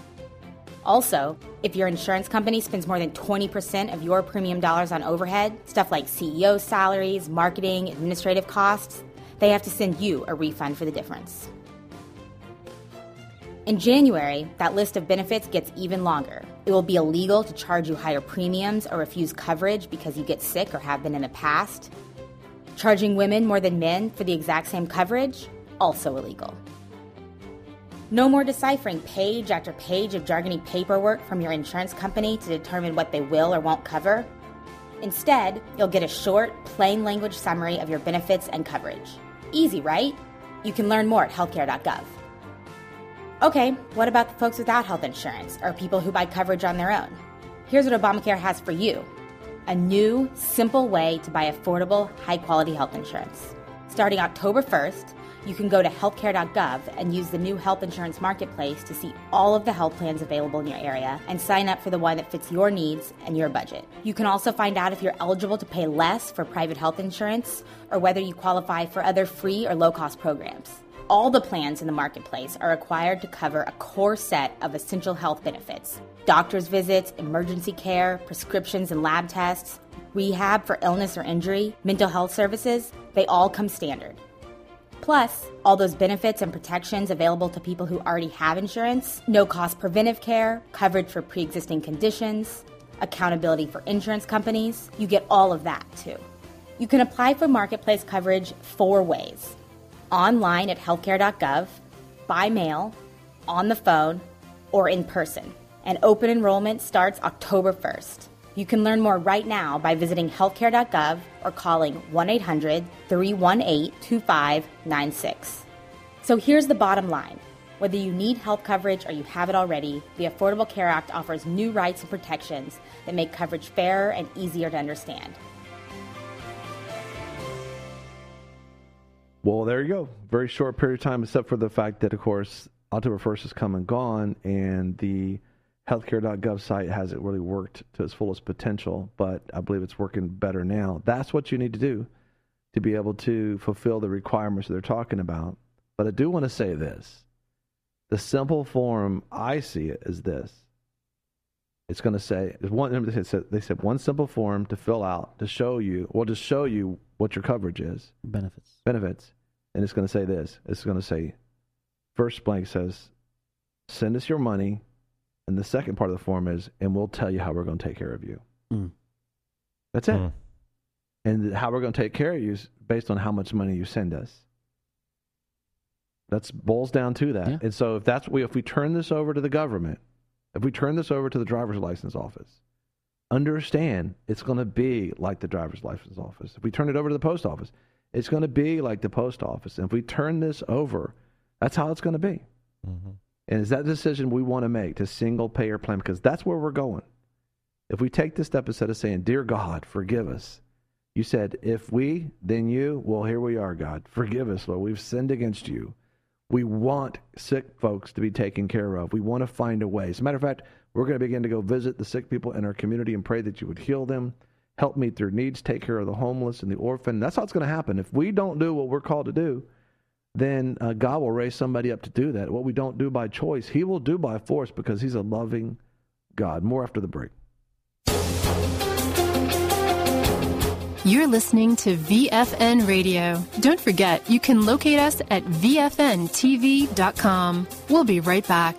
Also, if your insurance company spends more than twenty percent of your premium dollars on overhead, stuff like C E O salaries, marketing, administrative costs, they have to send you a refund for the difference. In January, that list of benefits gets even longer. It will be illegal to charge you higher premiums or refuse coverage because you get sick or have been in the past. Charging women more than men for the exact same coverage, also illegal. No more deciphering page after page of jargony paperwork from your insurance company to determine what they will or won't cover. Instead, you'll get a short, plain language summary of your benefits and coverage. Easy, right? You can learn more at healthcare dot gov. Okay, what about the folks without health insurance or people who buy coverage on their own? Here's what Obamacare has for you. A new, simple way to buy affordable, high-quality health insurance. Starting October first, you can go to healthcare dot gov and use the new health insurance marketplace to see all of the health plans available in your area and sign up for the one that fits your needs and your budget. You can also find out if you're eligible to pay less for private health insurance or whether you qualify for other free or low-cost programs. All the plans in the marketplace are required to cover a core set of essential health benefits: doctor's visits, emergency care, prescriptions and lab tests, rehab for illness or injury, mental health services. They all come standard. Plus, all those benefits and protections available to people who already have insurance, no-cost preventive care, coverage for pre-existing conditions, accountability for insurance companies. You get all of that, too. You can apply for marketplace coverage four ways: online at healthcare dot gov, by mail, on the phone, or in person. And open enrollment starts October first. You can learn more right now by visiting healthcare dot gov or calling one eight hundred, three one eight, two five nine six. So here's the bottom line. Whether you need health coverage or you have it already, the Affordable Care Act offers new rights and protections that make coverage fairer and easier to understand. Well, there you go. Very short period of time, except for the fact that, of course, October first has come and gone, and the healthcare dot gov site hasn't really worked to its fullest potential, but I believe it's working better now. That's what you need to do to be able to fulfill the requirements that they're talking about. But I do want to say this. The simple form I see it is this. It's going to say, one, they said, they said one simple form to fill out to show you, well, to show you what your coverage is. Benefits. Benefits. And it's going to say this. It's going to say, first blank says, send us your money. And the second part of the form is, and we'll tell you how we're going to take care of you. Mm. That's it. Mm. And how we're going to take care of you is based on how much money you send us. That's boils down to that. Yeah. And so if that's we if we turn this over to the government, if we turn this over to the driver's license office, understand it's going to be like the driver's license office. If we turn it over to the post office, it's going to be like the post office. And if we turn this over, that's how it's going to be. Mm-hmm. And is that the decision we want to make, to single payer plan? Because that's where we're going. If we take this step instead of saying, dear God, forgive us. You said, if we, then you. Well, here we are, God. Forgive us, Lord. We've sinned against you. We want sick folks to be taken care of. We want to find a way. As a matter of fact, we're going to begin to go visit the sick people in our community and pray that you would heal them, help meet their needs, take care of the homeless and the orphan. That's how it's going to happen. If we don't do what we're called to do, then uh, God will raise somebody up to do that. What we don't do by choice, he will do by force because he's a loving God. More after the break. You're listening to V F N Radio. Don't forget, you can locate us at V F N T V dot com. We'll be right back.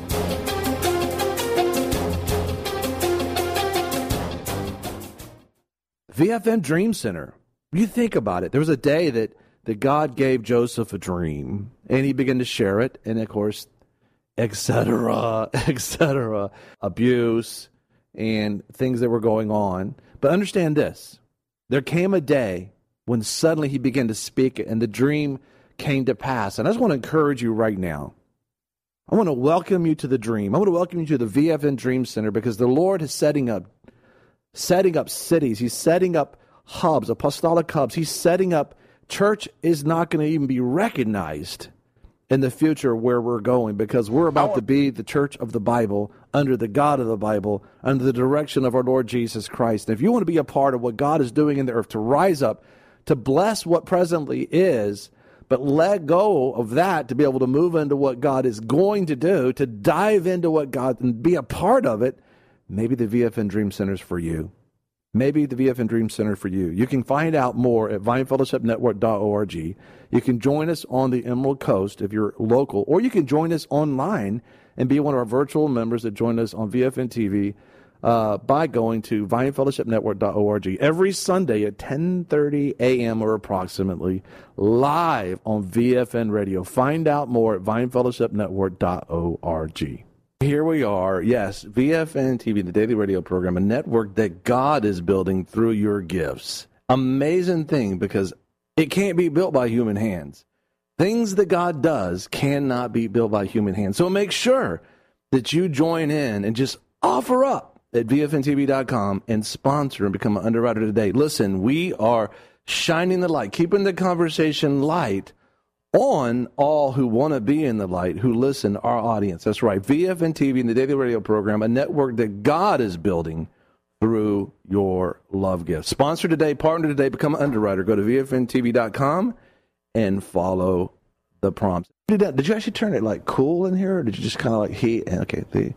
V F N Dream Center. You think about it. There was a day that, that God gave Joseph a dream, and he began to share it, and of course, et cetera, et cetera, abuse and things that were going on. But understand this. There came a day when suddenly he began to speak it, and the dream came to pass. And I just want to encourage you right now. I want to welcome you to the dream. I want to welcome you to the V F N Dream Center because the Lord is setting up, setting up cities. He's setting up hubs, apostolic hubs. He's setting up. Church is not going to even be recognized in the future where we're going because we're about to be the church of the Bible, under the God of the Bible, under the direction of our Lord Jesus Christ. And if you want to be a part of what God is doing in the earth, to rise up, to bless what presently is, but let go of that to be able to move into what God is going to do, to dive into what God and be a part of it, maybe the V F N Dream Center is for you. Maybe the V F N Dream Center for you. You can find out more at vine fellowship network dot org. You can join us on the Emerald Coast if you're local, or you can join us online and be one of our virtual members that join us on V F N T V uh, by going to vine fellowship network dot org. Every Sunday at ten thirty a.m. or approximately, live on V F N Radio. Find out more at vine fellowship network dot org. Here we are, yes, V F N T V, the daily radio program, a network that God is building through your gifts. Amazing thing, because it can't be built by human hands. Things that God does cannot be built by human hands. So make sure that you join in and just offer up at V F N T V dot com and sponsor and become an underwriter today. Listen, we are shining the light, keeping the conversation light on all who want to be in the light, who listen, our audience. That's right. V F N T V and the daily radio program, a network that God is building through your love gift. Sponsor today, partner today, become an underwriter. Go to V F N T V dot com and follow the prompts. Did you actually turn it like cool in here, or did you just kind of like heat? Okay, the,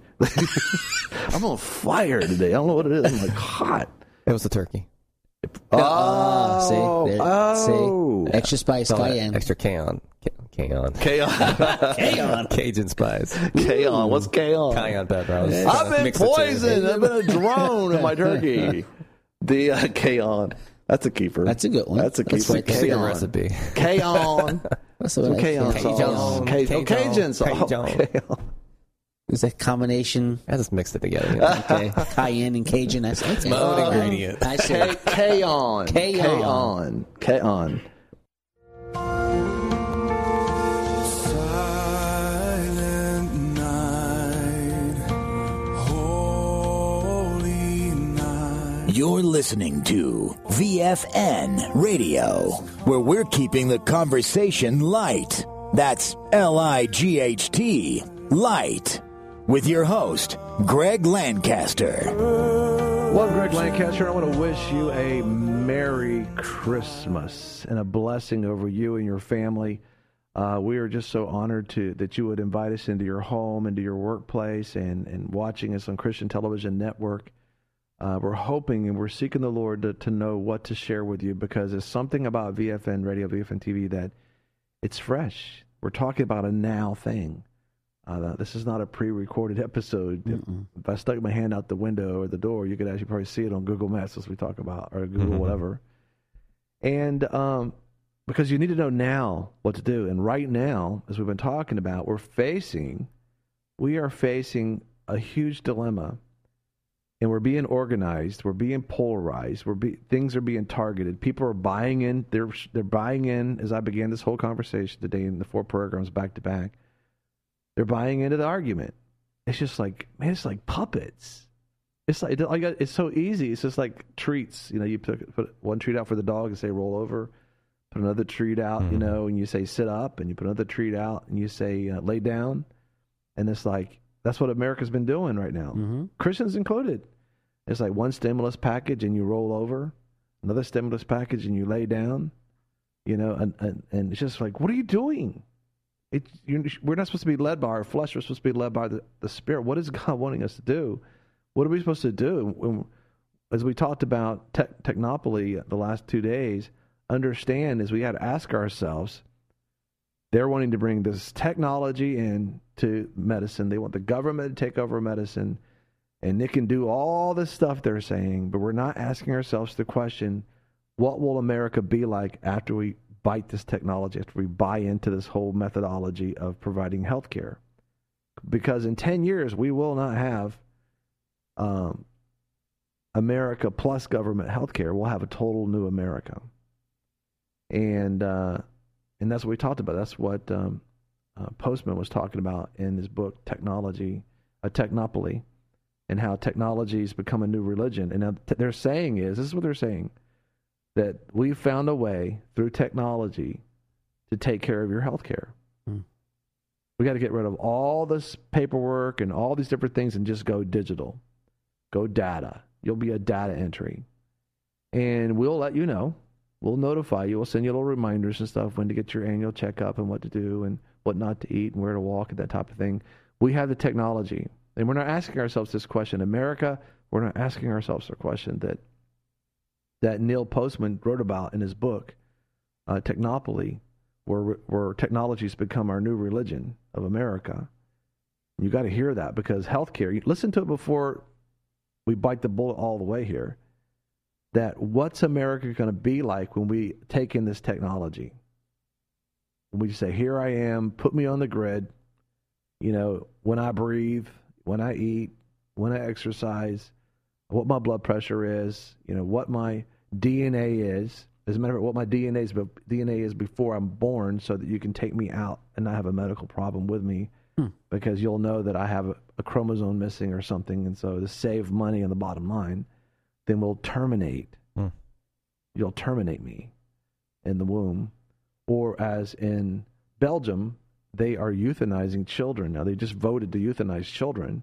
I'm on fire today. I don't know what it is. I'm like hot. It was the turkey. Oh, oh see, there, oh. see, extra spice, So cayenne. Extra K-on. K-on. K-on. K-on. Cajun spice. K-on. What's K-on? Cayenne pepper. I was, I've uh, been mixed the two. poisoned. I've been a drone in my turkey. The uh, K-on. That's a keeper. That's a good one. That's a That's keeper. right there. Secret K-on. recipe. K-on. That's Some what I K-on said. sauce. Cajun. K- oh, Cajun sauce. Cajun. K-on. It's a combination. I just mixed it together. You know? Okay, cayenne and Cajun. That's okay. my own Uh, ingredient. I see. K- K-on. K-on. K-on. K-on. Silent night, holy night. You're listening to V F N Radio, where we're keeping the conversation light. That's L I G H T, light. With your host, Greg Lancaster. Well, Greg Lancaster, I want to wish you a Merry Christmas and a blessing over you and your family. Uh, we are just so honored to that you would invite us into your home, into your workplace, and, and watching us on Christian Television Network. Uh, we're hoping and we're seeking the Lord to, to know what to share with you, because there's something about V F N Radio, V F N T V, that it's fresh. We're talking about a now thing. Uh, this is not a pre-recorded episode. Mm-mm. If I stuck my hand out the window or the door, you could actually probably see it on Google Maps as we talk about, or Google Mm-hmm. whatever. And um, because you need to know now what to do. And right now, as we've been talking about, we're facing, we are facing a huge dilemma. And we're being organized. We're being polarized. We're be, things are being targeted. People are buying in. They're they're buying in. As I began this whole conversation today in the four programs back to back, they're buying into the argument. It's just like, man, it's like puppets. It's like it's so easy. It's just like treats. You know, you put, put one treat out for the dog and say roll over. Put another treat out, mm-hmm. you know, and you say sit up, and you put another treat out and you say uh, lay down, and it's like. That's what America's been doing right now, mm-hmm. Christians included. It's like one stimulus package and you roll over, another stimulus package and you lay down, you know, and, and, and it's just like, what are you doing? It, you're, we're not supposed to be led by our flesh. We're supposed to be led by the, the Spirit. What is God wanting us to do? What are we supposed to do? When, as we talked about te- Technopoly the last two days, understand is we got to ask ourselves, they're wanting to bring this technology in to medicine. They want the government to take over medicine, and they can do all this stuff they're saying, but we're not asking ourselves the question, what will America be like after we bite this technology, after we buy into this whole methodology of providing health care? Because in ten years, we will not have um, America plus government health care. We'll have a total new America. And... Uh, And that's what we talked about. That's what um, uh, Postman was talking about in his book, Technology, uh, Technopoly, and how technology has become a new religion. And now t- they're saying is, this is what they're saying, that we found a way through technology to take care of your health care. Hmm. We got to get rid of all this paperwork and all these different things and just go digital. Go data. You'll be a data entry. And we'll let you know. We'll notify you. We'll send you little reminders and stuff when to get your annual checkup and what to do and what not to eat and where to walk and that type of thing. We have the technology. And we're not asking ourselves this question. America, we're not asking ourselves the question that that Neil Postman wrote about in his book, uh, Technopoly, where, where technology has become our new religion of America. You got to hear that because healthcare, you listen to it before we bite the bullet all the way here. That what's America going to be like when we take in this technology? When we say, here I am, put me on the grid, you know, when I breathe, when I eat, when I exercise, what my blood pressure is, you know, what my D N A is. As a matter of fact, what my D N A is, D N A is before I'm born so that you can take me out and not have a medical problem with me hmm. because you'll know that I have a, a chromosome missing or something. And so to save money on the bottom line, then we'll terminate. Hmm. You'll terminate me in the womb. Or as in Belgium, they are euthanizing children. Now, they just voted to euthanize children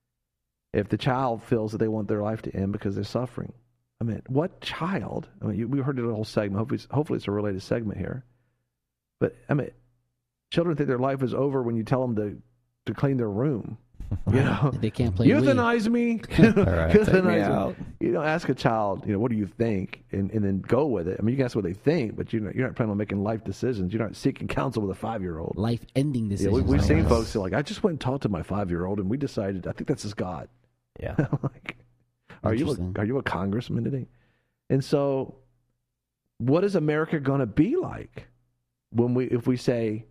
if the child feels that they want their life to end because they're suffering. I mean, what child? I mean, you, we heard it in a whole segment. Hopefully, hopefully it's a related segment here. But, I mean, children think their life is over when you tell them to, to clean their room. You know, they can't play. Euthanize Wii. me. right, Euthanize me. You don't ask a child, you know, what do you think, and, and then go with it. I mean, you can ask what they think, but you're not, you're not planning on making life decisions. You're not seeking counsel with a five-year-old. Life-ending decisions. Yeah, we, we've seen folks who are like, I just went and talked to my five-year-old, and we decided, I think that's his God. Yeah. like, are you a, are you a congressman today? And so, what is America going to be like when we if we say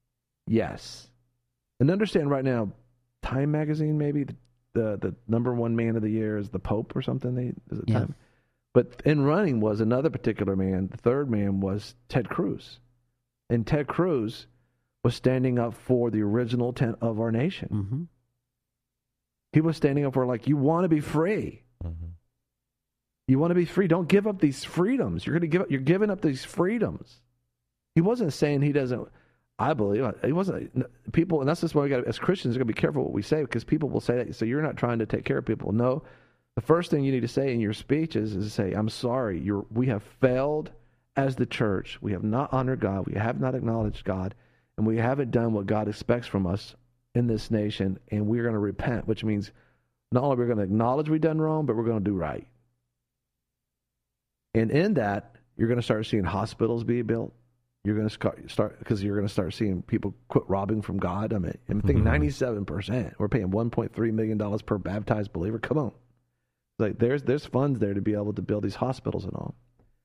yes? And understand right now, Time magazine, maybe the, the the number one man of the year is the Pope or something. They is it yeah. Time? But in running was another particular man. The third man was Ted Cruz, and Ted Cruz was standing up for the original intent of our nation. Mm-hmm. He was standing up for like, you want to be free. Mm-hmm. You want to be free. Don't give up these freedoms. You're going to give up. You're giving up these freedoms. He wasn't saying he doesn't. I believe he wasn't. People, and that's just why we got as Christians, we got to be careful what we say because people will say that. So you're not trying to take care of people. No, the first thing you need to say in your speech is, is to say, "I'm sorry. You're. We have failed as the church. We have not honored God. We have not acknowledged God, and we haven't done what God expects from us in this nation. And we're going to repent, which means not only we're going to acknowledge we've done wrong, but we're going to do right. And in that, you're going to start seeing hospitals be built. you're going to start because you're going to start seeing people quit robbing from God. I mean, I think Mm-hmm. ninety-seven percent. We're paying one point three million dollars per baptized believer. Come on, like there's there's funds there to be able to build these hospitals and all.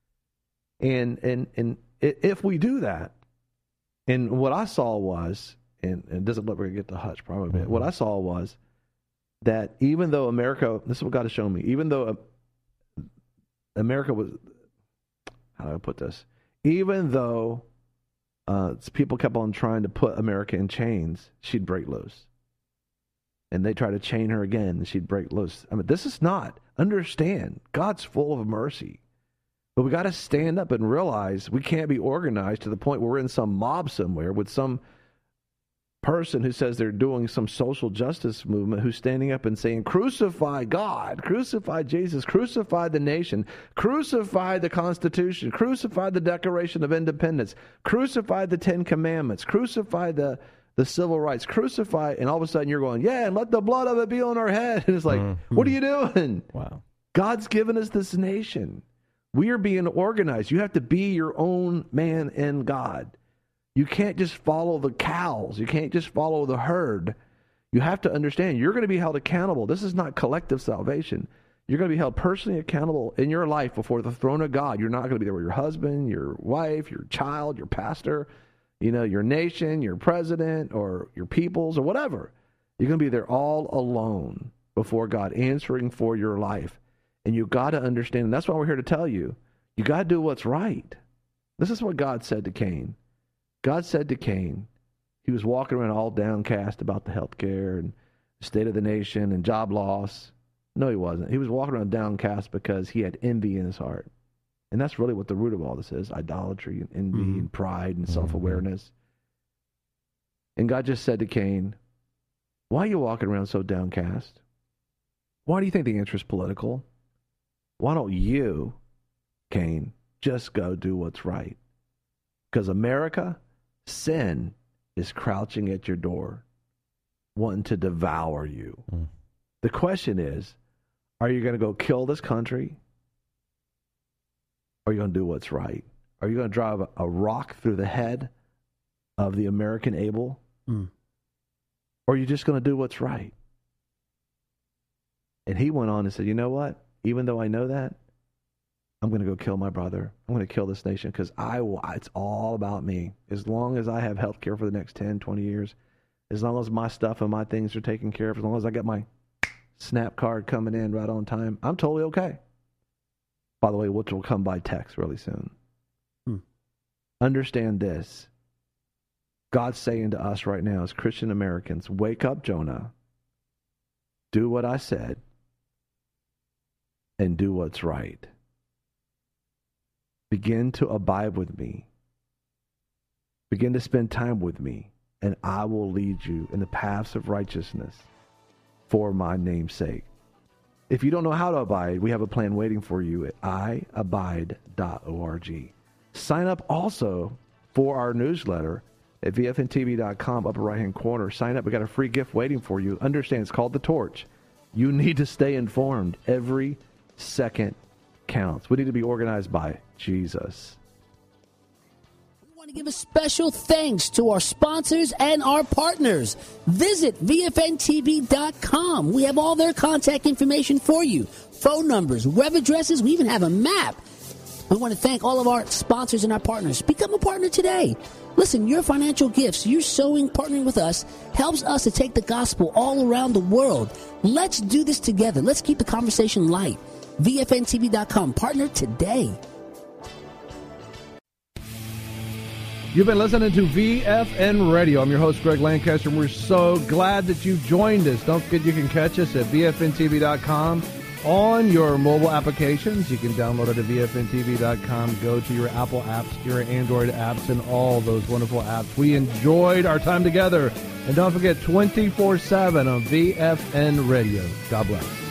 And and and if we do that, and what I saw was, and, and it doesn't look like we get to Hutch probably. Mm-hmm. What I saw was that even though America, this is what God has shown me, even though America was, how do I put this? Even though uh, people kept on trying to put America in chains, she'd break loose. And they tried to chain her again, and she'd break loose. I mean, this is not, understand, God's full of mercy. But we got to stand up and realize we can't be organized to the point where we're in some mob somewhere with some person who says they're doing some social justice movement who's standing up and saying, crucify God, crucify Jesus, crucify the nation, crucify the Constitution, crucify the Declaration of Independence, crucify the Ten Commandments, crucify the, the civil rights, crucify, and all of a sudden you're going, yeah, and let the blood of it be on our head. And it's like, mm-hmm. What are you doing? Wow. God's given us this nation. We are being organized. You have to be your own man in God. You can't just follow the cows. You can't just follow the herd. You have to understand you're going to be held accountable. This is not collective salvation. You're going to be held personally accountable in your life before the throne of God. You're not going to be there with your husband, your wife, your child, your pastor, you know, your nation, your president, or your peoples, or whatever. You're going to be there all alone before God, answering for your life. And you got to understand, and that's why we're here to tell you, you got to do what's right. This is what God said to Cain. God said to Cain, he was walking around all downcast about the health care and the state of the nation and job loss. No, he wasn't. He was walking around downcast because he had envy in his heart. And that's really what the root of all this is, idolatry and envy mm-hmm. and pride and self-awareness. And God just said to Cain, why are you walking around so downcast? Why do you think the answer is political? Why don't you, Cain, just go do what's right? Because America, sin is crouching at your door, wanting to devour you. Mm. The question is, are you going to go kill this country? Or are you going to do what's right? Are you going to drive a, a rock through the head of the American Abel? Mm. Or are you just going to do what's right? And he went on and said, you know what? Even though I know that, I'm going to go kill my brother. I'm going to kill this nation because I will, it's all about me. As long as I have health care for the next ten, twenty years, as long as my stuff and my things are taken care of, as long as I got my SNAP card coming in right on time, I'm totally okay. By the way, which will come by text really soon. Hmm. Understand this. God's saying to us right now as Christian Americans, wake up, Jonah. Do what I said. And do what's right. Begin to abide with me. Begin to spend time with me, and I will lead you in the paths of righteousness for my name's sake. If you don't know how to abide, we have a plan waiting for you at i abide dot org. Sign up also for our newsletter at v f n t v dot com, upper right-hand corner. Sign up. We got a free gift waiting for you. Understand, it's called The Torch. You need to stay informed. Every second counts. We need to be organized by Jesus. We want to give a special thanks to our sponsors and our partners. Visit v f n t v dot com. We have all their contact information for you. Phone numbers, web addresses. We even have a map. We want to thank all of our sponsors and our partners. Become a partner today. Listen, your financial gifts, your sowing, partnering with us, helps us to take the gospel all around the world. Let's do this together. Let's keep the conversation light. v f n t v dot com. Partner today. You've been listening to V F N Radio. I'm your host, Greg Lancaster, and we're so glad that you joined us. Don't forget you can catch us at v f n t v dot com on your mobile applications. You can download it at v f n t v dot com. Go to your Apple apps, your Android apps, and all those wonderful apps. We enjoyed our time together. And don't forget, twenty-four seven on V F N Radio. God bless.